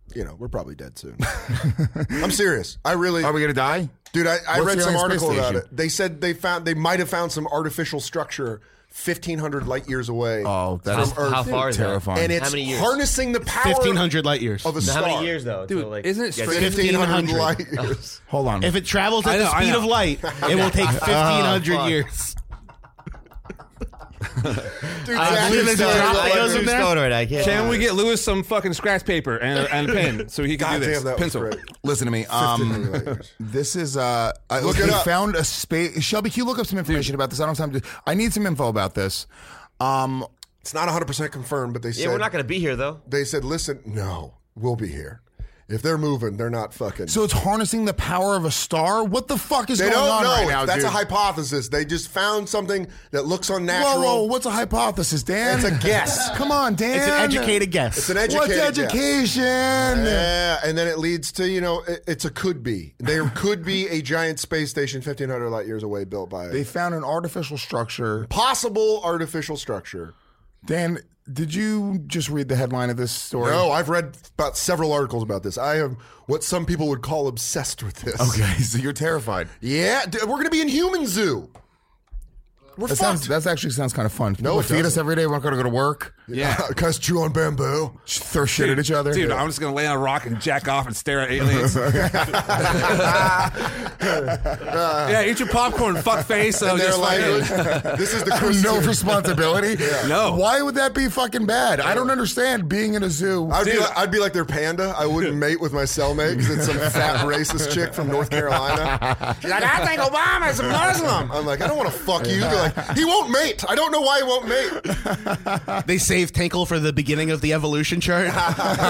we're probably dead soon. I'm serious. I really. Are we gonna die, dude? I What's read the some alien article space about station? it. They said they might have found some artificial structure 1,500 light years away. Oh, that's from Earth. How far is terrifying. And How it's many years? harnessing the power 1,500 light years. of a How star. many years though? Dude, until, like, isn't it gets- strange? 1,500 light years. Hold on. If it travels at I the know, I speed know. of light, it will take 1,500 fuck. years. Dude, I Zach believe is there's a so drop that like- goes in there. Right? I can't. Can we get Lewis some fucking scratch paper and a pen so he can God do this? damn, that was Pencil. great. Listen to me. 1,500 light years. This is Look we it up. found a space. Shelby, can you look up some information about this? I don't have time to. I need some info about this. It's not 100% confirmed, but they said Yeah, we're not going to be here though. They said, listen, no, we'll be here. If they're moving, they're not fucking. So it's harnessing the power of a star. What the fuck is they going don't on know. right now, That's dude? a hypothesis. They just found something that looks unnatural. Whoa, what's a hypothesis, Dan? It's a guess. Come on, Dan. It's an educated guess. It's an educated What's guess. education? Yeah, and then it leads to, it's a could be. There could be a giant space station 1,500 light years away built by They found an artificial structure. possible artificial structure. Dan, did you just read the headline of this story? No, I've read about several articles about this. I am what some people would call obsessed with this. Okay, so you're terrified. Yeah, we're going to be in Human Zoo. We're fucked. That actually sounds kind of fun. No, People it feed us doesn't. every day. We're not going to go to work. Yeah. Guys chew on bamboo. Throw shit at each other. Dude, I'm just going to lay on a rock and jack off and stare at aliens. Yeah, eat your popcorn, fuck face. So And they're just like, fucking- this is the Chris no Zoo. responsibility. No. Why would that be fucking bad? I don't understand being in a zoo. I'd be like their panda. I wouldn't mate with my cellmate because it's some fat racist chick from North Carolina. She's like, I think Obama's a Muslim. I'm like, I don't want to fuck you. They're like, he won't mate. I don't know why he won't mate. They saved Tinkle for the beginning of the evolution chart. There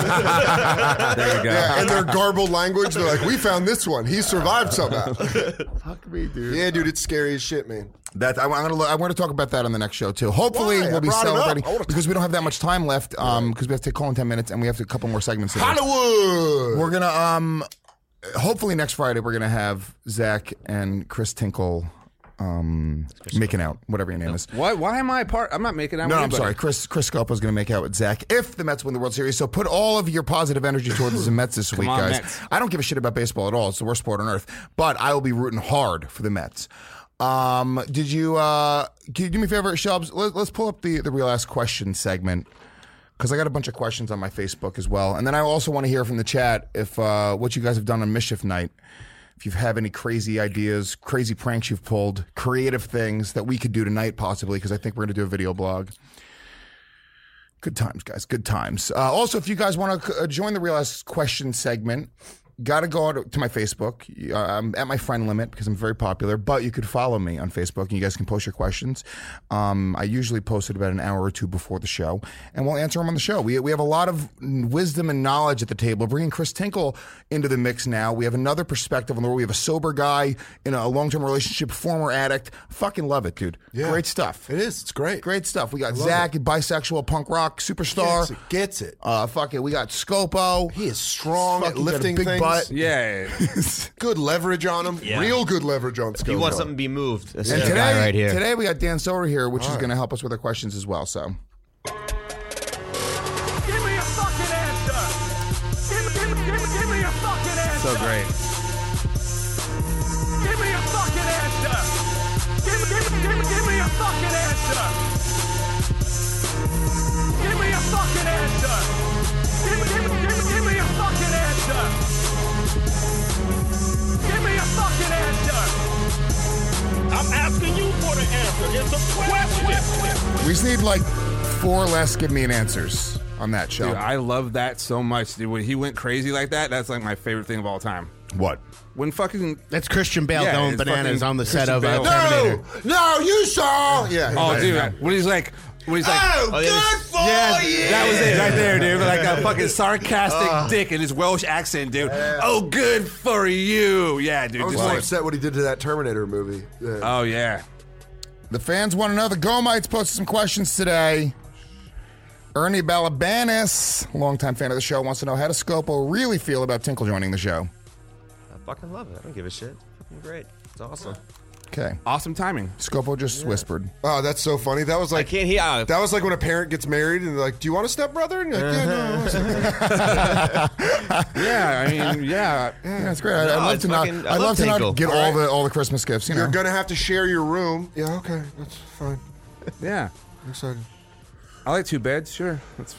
you go. Yeah, in their garbled language, they're like, we found this one. He survived somehow. Fuck me, dude. Yeah, dude, it's scary as shit, man. I'm going to talk about that on the next show too. Hopefully, Why? we'll I be brought it up. celebrating I would've- because we don't have that much time left. Because we have to call in 10 minutes and we have a couple more segments. today. Hollywood. We're gonna hopefully next Friday we're gonna have Zach and Chris Tinkle making out, whatever your name is. What? Why am I part? I'm not making out No, with I'm sorry. Chris Scopo's going to make out with Zach if the Mets win the World Series. So put all of your positive energy towards the Mets this week, on, guys. Mets. I don't give a shit about baseball at all. It's the worst sport on earth. But I will be rooting hard for the Mets. Did you can you do me a favor, Shelbs? Let's pull up the Real Ask Question segment because I got a bunch of questions on my Facebook as well. And then I also want to hear from the chat if what you guys have done on Mischief Night. If you have any crazy ideas, crazy pranks you've pulled, creative things that we could do tonight possibly, because I think we're going to do a video blog. Good times, guys. Good times. Also, if you guys want to join the Real Ask Question segment, got to go to my Facebook. I'm at my friend limit because I'm very popular, but you could follow me on Facebook and you guys can post your questions. I usually post it about an hour or two before the show, and we'll answer them on the show. We have a lot of wisdom and knowledge at the table. Bringing Chris Tinkle into the mix now. We have another perspective on the world. We have a sober guy in a long-term relationship, former addict. Fucking love it, dude. Yeah. Great stuff. It is. It's great. Great stuff. We got Zach, bisexual punk rock superstar. Gets it. Fuck it. We got Scopo. He is strong at Fucking got a lifting big things. butt. Yeah. Good leverage on him. Yeah. Real good leverage on If you want Scopo. something to be moved, that's And the guy right here. today we got Dan Soder here, which is going to help us with our questions as well. So Give me a fucking answer. Give me a fucking answer. So great. Give me a fucking answer. Give me a fucking answer. Give me a fucking answer. Give me a fucking answer. Give me a fucking answer. I'm asking you for the answer. It's a question. we just need like 4 less give me an answers on that show. Dude, I love that so much, dude. When he went crazy like that, that's like my favorite thing of all time. What? When fucking That's Christian Bale Yeah, going it's bananas fucking on the set Christian of Bale. Terminator. No, you saw. Yeah. oh, dude, when he's like, Oh, good for yeah, that was it right there, dude. Like a fucking sarcastic dick in his Welsh accent, dude. Oh, good for you, yeah, dude. I was Just so like, upset what he did to that Terminator movie. Yeah. oh yeah. The fans want to know. The Gomites posted some questions today. Ernie Balabanis, longtime fan of the show, wants to know how does Scopo really feel about Tinkle joining the show? I fucking love it. I don't give a shit. Fucking great. It's awesome. Okay. Awesome timing. Scopo just whispered. Oh, that's so funny. That was like I can't hear. That was like when a parent gets married and they're like, "Do you want a stepbrother?" And you're like, Yeah, I mean, yeah. That's great. I'd love to not get all the Christmas gifts. You're gonna have to share your room. Yeah, okay, that's fine. Yeah. I'm excited. I like 2 beds. Sure. That's.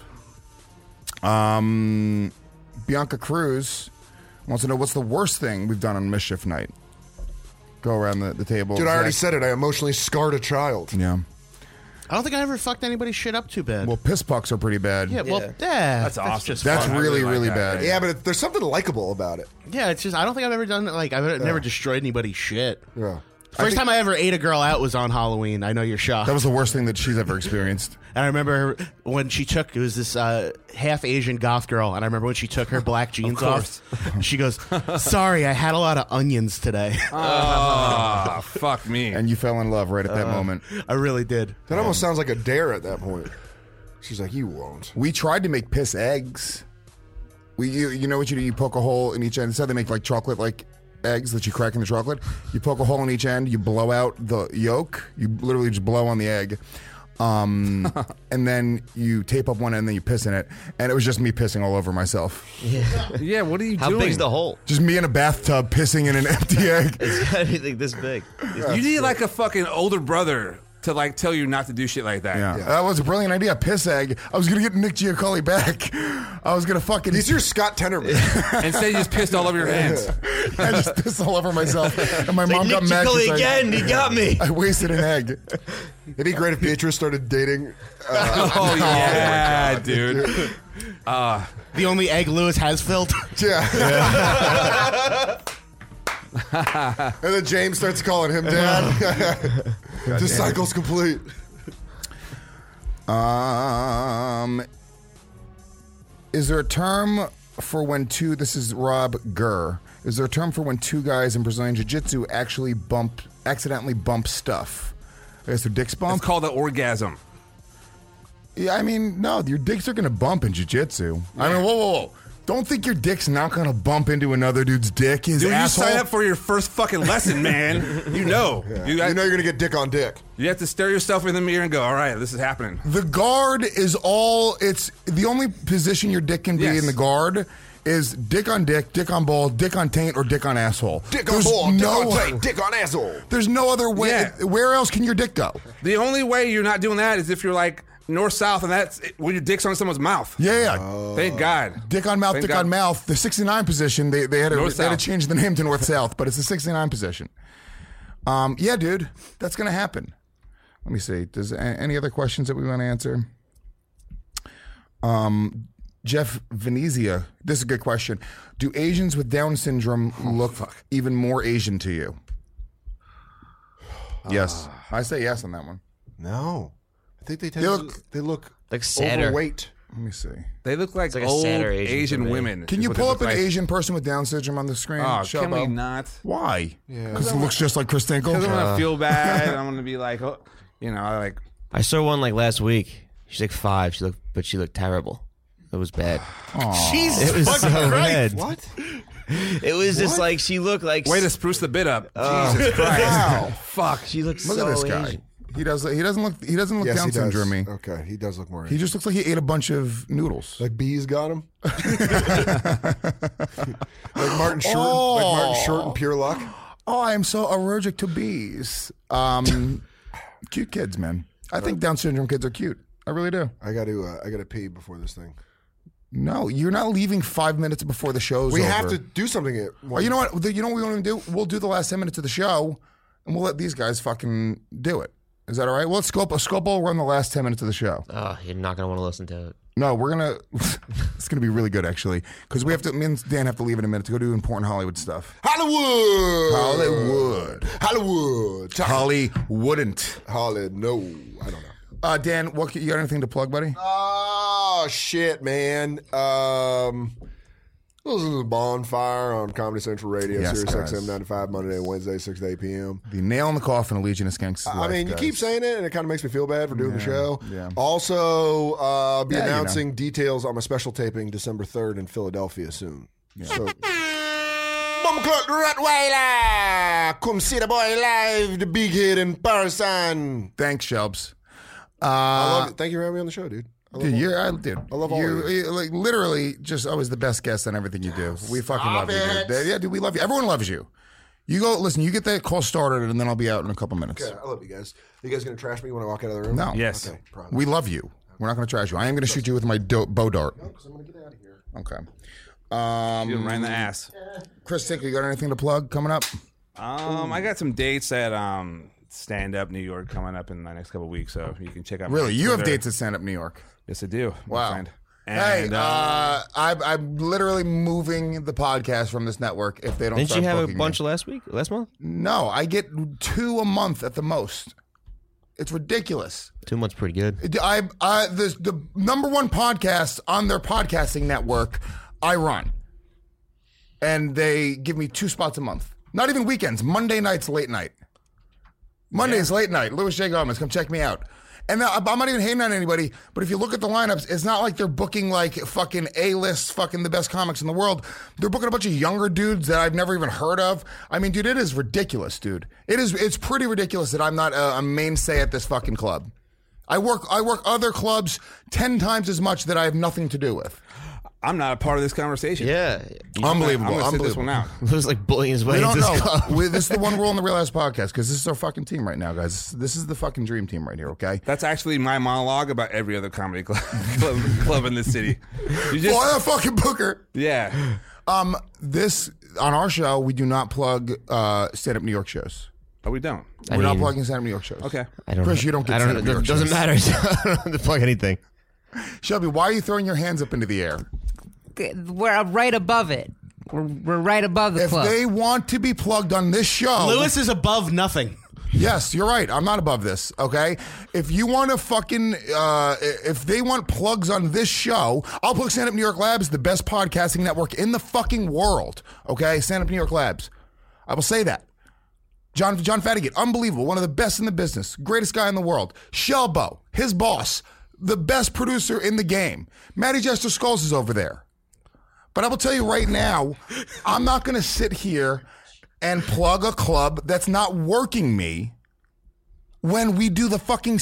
Bianca Cruz wants to know what's the worst thing we've done on Mischief Night. Go around the table. Dude, I already said it. I emotionally scarred a child. Yeah. I don't think I ever fucked anybody's shit up too bad. Well, piss pucks are pretty bad. Yeah, well, that's awesome. That's really, really bad. Yeah, but there's something likable about it. Yeah, it's just I don't think I've ever done like I've never destroyed anybody's shit. Yeah. First time I ever ate a girl out was on Halloween. I know you're shocked. That was the worst thing that she's ever experienced. And I remember her, when she took, it was this half Asian goth girl, and I remember when she took her black jeans off, she goes, "Sorry, I had a lot of onions today." Oh, fuck me. And you fell in love right at that moment. I really did. That almost sounds like a dare at that point. She's like, "You won't." We tried to make piss eggs. You know what you do? You poke a hole in each end. Instead, they make like chocolate eggs that you crack in the chocolate. You poke a hole in each end. You blow out the yolk. You literally just blow on the egg. And then you tape up one end, and then you piss in it. And it was just me pissing all over myself. Yeah, what are you doing? How big's the hole? Just me in a bathtub pissing in an empty egg. It's gotta be like this big. You need like a fucking older brother to like tell you not to do shit like that. Yeah. That was a brilliant idea. Piss egg. I was gonna get Nick Giaculli back. I was gonna fucking. He's your Scott Tenorman. Instead, you just pissed all over your hands. I just pissed all over myself, and my mom got mad. Nick Giaculli again. He got me. I wasted an egg. It'd be great if Beatrice started dating. Oh yeah, dude. The only egg Lewis has filled. Yeah. And then James starts calling him dad. The cycle's complete. Is there a term for when two? This is Rob Gurr. Is there a term for when two guys in Brazilian Jiu-Jitsu accidentally bump stuff? I guess their dicks bump. It's called an orgasm. Yeah, I mean, no, your dicks are gonna bump in Jiu-Jitsu. Yeah. I mean, whoa. Don't think your dick's not gonna bump into another dude's dick. His asshole. You sign up for your first fucking lesson, man. You know. Yeah. You know you're gonna get dick on dick. You have to stare yourself in the mirror and go, all right, this is happening. The guard is it's the only position your dick can be in the guard is dick on ball, dick on taint, or dick on asshole. Dick on ball, dick on taint, dick on asshole. There's no other way. Yeah. Where else can your dick go? The only way you're not doing that is if you're like north-south, and that's when your dick's on someone's mouth. Yeah. Thank God. Dick on mouth, dick on mouth. The 69 position, they had to change the name to north-south, but it's the 69 position. Yeah, dude, that's going to happen. Let me see. Does any other questions that we want to answer? Jeff Venezia, this is a good question. Do Asians with Down syndrome look even more Asian to you? Yes. I say yes on that one. No. I think they look like sadder. Overweight. Let me see. They look like old Asian women. Can you pull up an Asian person with Down syndrome on the screen? Oh, can we not? Why? Because it looks just like Chris Tinkle? Because I'm going to feel bad. I'm going to be like, like. I saw one like last week. She's like 5. She looked terrible. It was bad. Jesus, it was so bad. What? It was just like she looked like. Way to spruce the bit up. Jesus Christ! Wow. Fuck. She looks. Look so at this guy. Asian. He doesn't look Yes, Down syndrome-y. Okay, he does look more He just looks like he ate a bunch of noodles. like bees got him. Like Martin Short and Pure Luck. Oh, I am so allergic to bees. Cute kids, man. I think Down syndrome kids are cute. I really do. I got to pee before this thing. No, you're not leaving 5 minutes before the show's over. We have to do something. You know what? You know what we want to do? We'll do the last 10 minutes of the show, and we'll let these guys fucking do it. Is that all right? Well, let's Scopo will run the last 10 minutes of the show. Oh, you're not going to want to listen to it. No, we're going to... It's going to be really good, actually, because me and Dan have to leave in a minute to go do important Hollywood stuff. Hollywood. Holly wouldn't. No, I don't know. Dan, you got anything to plug, buddy? Oh, shit, man. This is a Bonfire on Comedy Central Radio, Yes, Sirius guys. XM 95, Monday and Wednesday, 6 to 8 p.m. The nail in the coffin of Legion of Skanks. I mean, you keep saying it, and it kind of makes me feel bad for doing the show. Yeah. Also, I'll be announcing details on my special taping December 3rd in Philadelphia soon. Yeah. So, Bumclot Rottweiler. Come see the boy live, the big head in Parson. Thanks, Shelbs. I love it. Thank you for having me on the show, dude. I love all of you. Like literally, just always the best guest on everything you do. We fucking love you, dude. Yeah, dude, we love you. Everyone loves you. You go, listen, you get that call started, and then I'll be out in a couple minutes. Okay, I love you guys. Are you guys going to trash me when I walk out of the room? No. Yes. Okay, promise. We love you. We're not going to trash you. I am going to shoot you with my bow dart. No, because I'm going to get out of here. Okay. Shoot him right in the ass. Chris Tinker, you got anything to plug coming up? I got some dates at Stand Up New York coming up in the next couple of weeks, so you can check out. Really? You have Twitter. dates at Stand Up New York? Yes, I do. Wow. My friend. Hey, And, I'm literally moving the podcast from this network if they don't. Didn't start you have a booking bunch me. last month? No, I get 2 a month at the most. It's ridiculous. 2 months, pretty good. The number one podcast on their podcasting network, I run, and they give me 2 spots a month. Not even weekends. Monday nights, late night. Mondays, late night. Louis J. Gomez, come check me out. And I'm not even hating on anybody, but if you look at the lineups, it's not like they're booking like fucking A-list, fucking the best comics in the world. They're booking a bunch of younger dudes that I've never even heard of. I mean, dude, it is ridiculous, dude. It's pretty ridiculous that I'm not a mainstay at this fucking club. I work other clubs 10 times as much that I have nothing to do with. I'm not a part of this conversation. Yeah. Unbelievable. I'm going to sit this one out. It was like bullying his way We don't into this know. club. This is the one rule on the Real Ass Podcast because this is our fucking team right now, guys. This is the fucking dream team right here, okay? That's actually my monologue about every other comedy club in this city. You just, Why that fucking booker? yeah. This on our show, we do not plug Stand Up New York shows. Oh, we don't. We're not plugging Stand Up New York shows. Okay. I don't Chris, know. you don't get I Stand Up New York It doesn't shows. matter. So I don't have to plug anything. Shelby, why are you throwing your hands up into the air? We're right above it. We're right above the If club. they want to be plugged on this show, Lewis is above nothing. yes, you're right. I'm not above this, okay? If you want to fucking, if they want plugs on this show, I'll plug Stand Up New York Labs, the best podcasting network in the fucking world, okay? Stand Up New York Labs. I will say that. John Fattigate, unbelievable, one of the best in the business, greatest guy in the world. Shelbo, his boss, the best producer in the game. Matty Jester Skulls is over there. But I will tell you right now, I'm not going to sit here and plug a club that's not working me when we do the fucking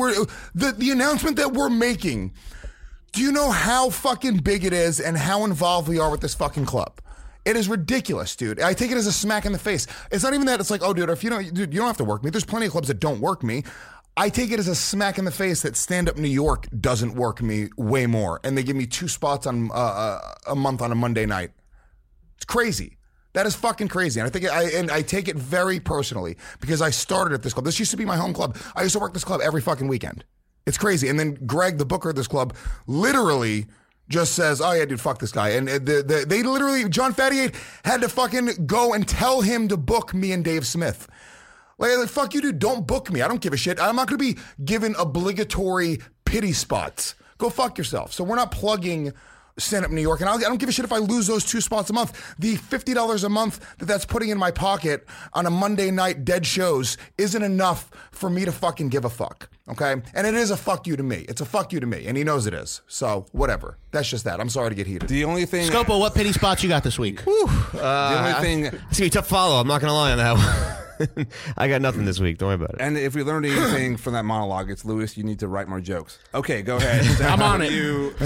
the announcement that we're making. Do you know how fucking big it is and how involved we are with this fucking club? It is ridiculous, dude. I take it as a smack in the face. It's not even that. It's like, oh, dude, you don't have to work me. There's plenty of clubs that don't work me. I take it as a smack in the face that Stand Up New York doesn't work me way more, and they give me 2 spots on a month on a Monday night. It's crazy. That is fucking crazy, and I take it very personally because I started at this club. This used to be my home club. I used to work this club every fucking weekend. It's crazy, and then Greg, the booker of this club, literally just says, "Oh yeah, dude, fuck this guy," and they literally John Fattigate had to fucking go and tell him to book me and Dave Smith. Like, fuck you, dude. Don't book me. I don't give a shit. I'm not going to be given obligatory pity spots. Go fuck yourself. So we're not plugging Stand Up New York. And I don't give a shit if I lose those 2 spots a month. The $50 a month that's putting in my pocket on a Monday night dead shows isn't enough for me to fucking give a fuck. Okay? And it is a fuck you to me. It's a fuck you to me. And he knows it is. So whatever. That's just that. I'm sorry to get heated. The only thing... Scopo, what pity spots you got this week? the only thing... It's going to be a tough follow. I'm not going to lie on that one. I got nothing this week. Don't worry about it. And if we learned anything from that monologue, it's Lewis, you need to write more jokes. Okay, go ahead. I'm on it.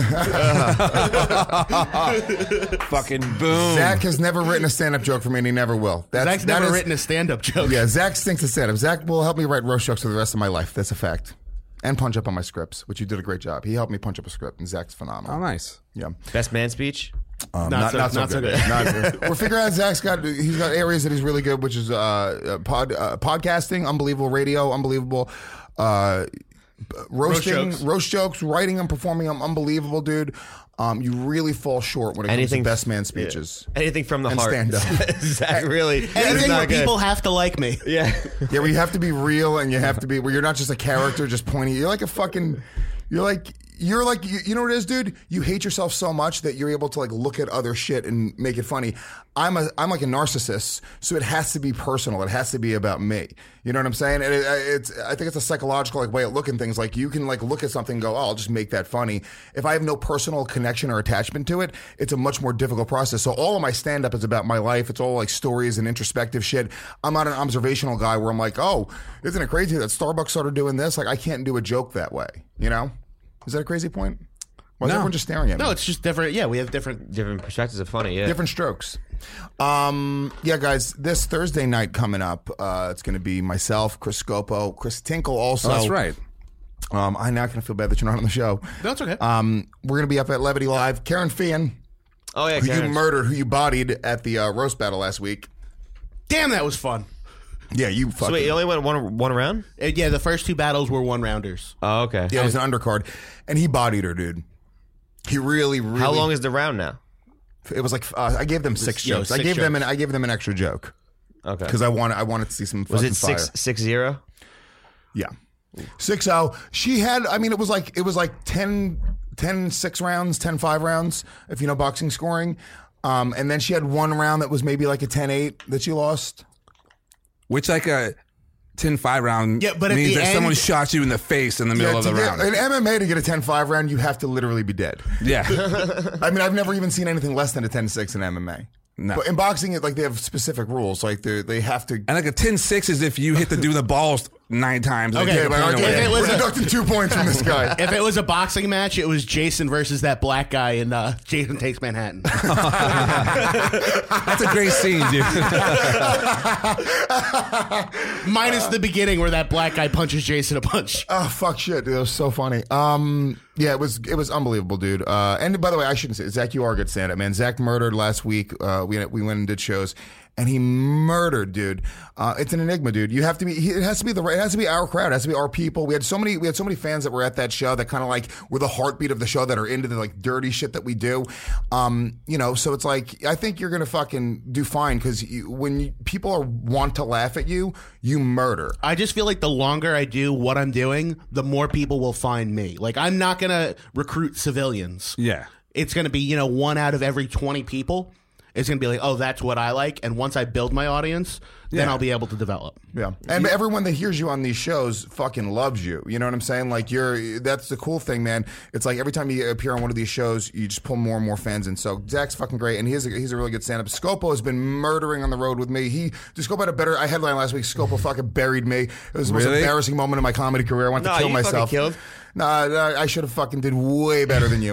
Fucking boom. Zach has never written a stand-up joke for me, and he never will. Zach's never written a stand-up joke. Yeah, Zach stinks at stand-up. Zach will help me write roast jokes for the rest of my life. That's a fact. And punch up on my scripts, which you did a great job. He helped me punch up a script, and Zach's phenomenal. Oh, nice. Yeah. Best man speech? Not so good. We're figuring out Zach's got areas that he's really good, which is podcasting, unbelievable, radio, unbelievable, roast jokes, writing them, performing them, unbelievable, dude. You really fall short when it comes to best man speeches. Yeah. Anything from the and heart. stand-up. Zach, really. Anything where people have to like me. Yeah. Yeah, where you have to be real and you have to be where you're not just a character just pointing. You're like a fucking. You're like you're like, you know what it is, dude? You hate yourself so much that you're able to like look at other shit and make it funny. I'm like a narcissist, so it has to be personal. It has to be about me. You know what I'm saying? And I think it's a psychological like way of looking things. Like you can like look at something and go, oh, I'll just make that funny. If I have no personal connection or attachment to it, it's a much more difficult process. So all of my stand-up is about my life. It's all like stories and introspective shit. I'm not an observational guy where I'm like, oh, isn't it crazy that Starbucks started doing this? Like I can't do a joke that way, you know? Is that a crazy point? Why is everyone just staring at me? No, it's just different. Yeah, we have different perspectives of funny. Yeah, different strokes. Yeah, guys, this Thursday night coming up, it's going to be myself, Chris Scopo, Chris Tinkle also. Oh, that's right. I'm not going to feel bad that you're not on the show. That's okay. We're going to be up at Levity Live. Karen Fian, who you murdered, who you bodied at the roast battle last week. Damn, that was fun. Yeah, you fucking... So wait, you only went one round? Yeah, the first 2 battles were 1-rounders. Oh, okay. Yeah, it was an undercard. And he bodied her, dude. He really... How long is the round now? It was like... I gave them 6 jokes. I gave them an extra joke. Okay. Because I wanted to see some fucking fire. Was it 6-0? Yeah. 6-0. She had... I mean, it was like 10 6 rounds, 10 5 rounds, if you know boxing scoring. And then she had 1 round that was maybe like a 10-8 that she lost. Which like a 10-5 round but means that someone shot you in the face in the middle of the round. In MMA, to get a 10-5 round, you have to literally be dead. Yeah. I mean, I've never even seen anything less than a 10-6 in MMA. No. But in boxing, like they have specific rules. Like they have to. And like a 10-6 is if you hit the dude in the balls 9 times. Okay, but we're deducting 2 points from this guy. If it was a boxing match, it was Jason versus that black guy in Jason Takes Manhattan. That's a great scene, dude. Minus the beginning where that black guy punches Jason a punch. Oh fuck shit, dude, that was so funny. Yeah, it was unbelievable, dude. And by the way, I shouldn't say it. Zach, you are a good stand-up, man. Zach murdered last week. We went and did shows, and he murdered, dude. It's an enigma, dude. You have to be. It has to be our crowd. It has to be our people. We had so many fans that were at that show that kind of like were the heartbeat of the show, that are into the like dirty shit that we do. You know, so it's like I think you're gonna fucking do fine because when people want to laugh at you, you murder. I just feel like the longer I do what I'm doing, the more people will find me. Like I'm not gonna recruit civilians. Yeah, it's gonna be 1 out of every 20 people. It's going to be like, oh, that's what I like. And once I build my audience, then I'll be able to develop. Yeah. And everyone that hears you on these shows fucking loves you. You know what I'm saying? Like that's the cool thing, man. It's like every time you appear on one of these shows, you just pull more and more fans in. So Zach's fucking great. And he's a really good stand-up. Scopo has been murdering on the road with me. Scopo had a better, I headlined last week. Scopo fucking buried me. It was the most embarrassing moment in my comedy career. I wanted to kill myself. Killed? No, I should have fucking did way better than you.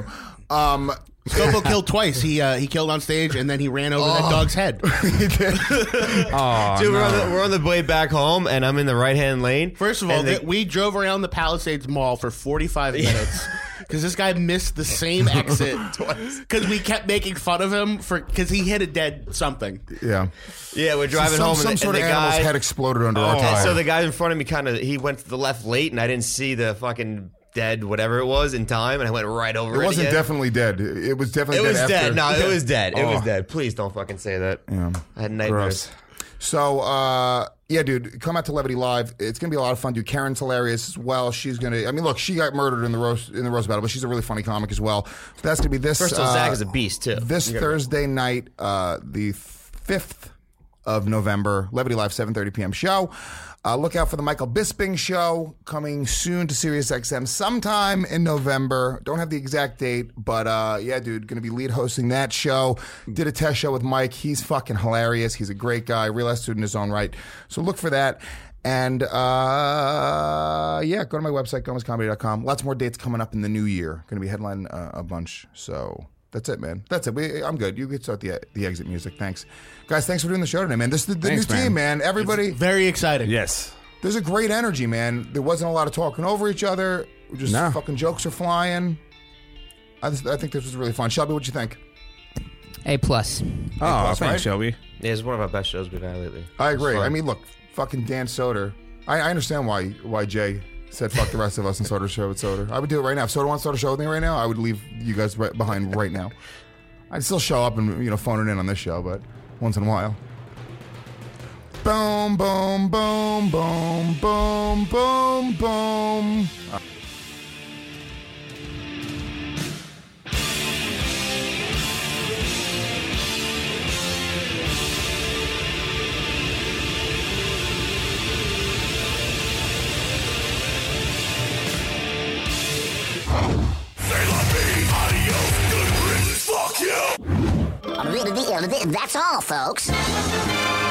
Scopo killed twice. He killed on stage and then he ran over that dog's head. He did. Oh, dude, we're on the way back home and I'm in the right-hand lane. First of all, we drove around the Palisades Mall for 45 minutes because this guy missed the same exit twice because we kept making fun of him because he hit a dead something. Yeah. Yeah, we're driving home some and sort of the animal's head exploded under our tire. So the guy in front of me he went to the left late and I didn't see the fucking dead whatever it was in time, and I went right over it. It wasn't definitely dead. It was definitely dead. It was after. dead. No, it was dead. It was dead. Please don't fucking say that. Yeah. I had nightmares. Gross. So, yeah, dude, come out to Levity Live. It's gonna be a lot of fun, dude. Karen's hilarious as well. She's gonna. I mean, look, she got murdered in the roast battle, but she's a really funny comic as well. So that's gonna be this. First of all, Zach is a beast too. This Thursday night, the 5th of November, Levity Live, 7:30 p.m. show. Look out for the Michael Bisping show coming soon to SiriusXM sometime in November. Don't have the exact date, but yeah, dude, going to be lead hosting that show. Did a test show with Mike. He's fucking hilarious. He's a great guy, real estate in his own right. So look for that. And yeah, go to my website, GomezComedy.com. Lots more dates coming up in the new year. Going to be headlining a bunch. So that's it, man. That's it. I'm good. You could start the exit music. Thanks. Guys, thanks for doing the show today, man. This is the new team, man. Everybody. It's very exciting. Yes. There's a great energy, man. There wasn't a lot of talking over each other. Just fucking jokes are flying. I think this was really fun. Shelby, what'd you think? A+. Oh, thanks, right? Shelby. Yeah, it's one of our best shows we've had lately. I agree. I mean, look, fucking Dan Soder. I understand why Jay said fuck the rest of us and started a show with Soder. I would do it right now. If Soder wants to start a show with me right now, I would leave you guys behind right now. I'd still show up and phone it in on this show, but once in a while. Boom, boom, boom, boom, boom, boom, boom. That's all, folks.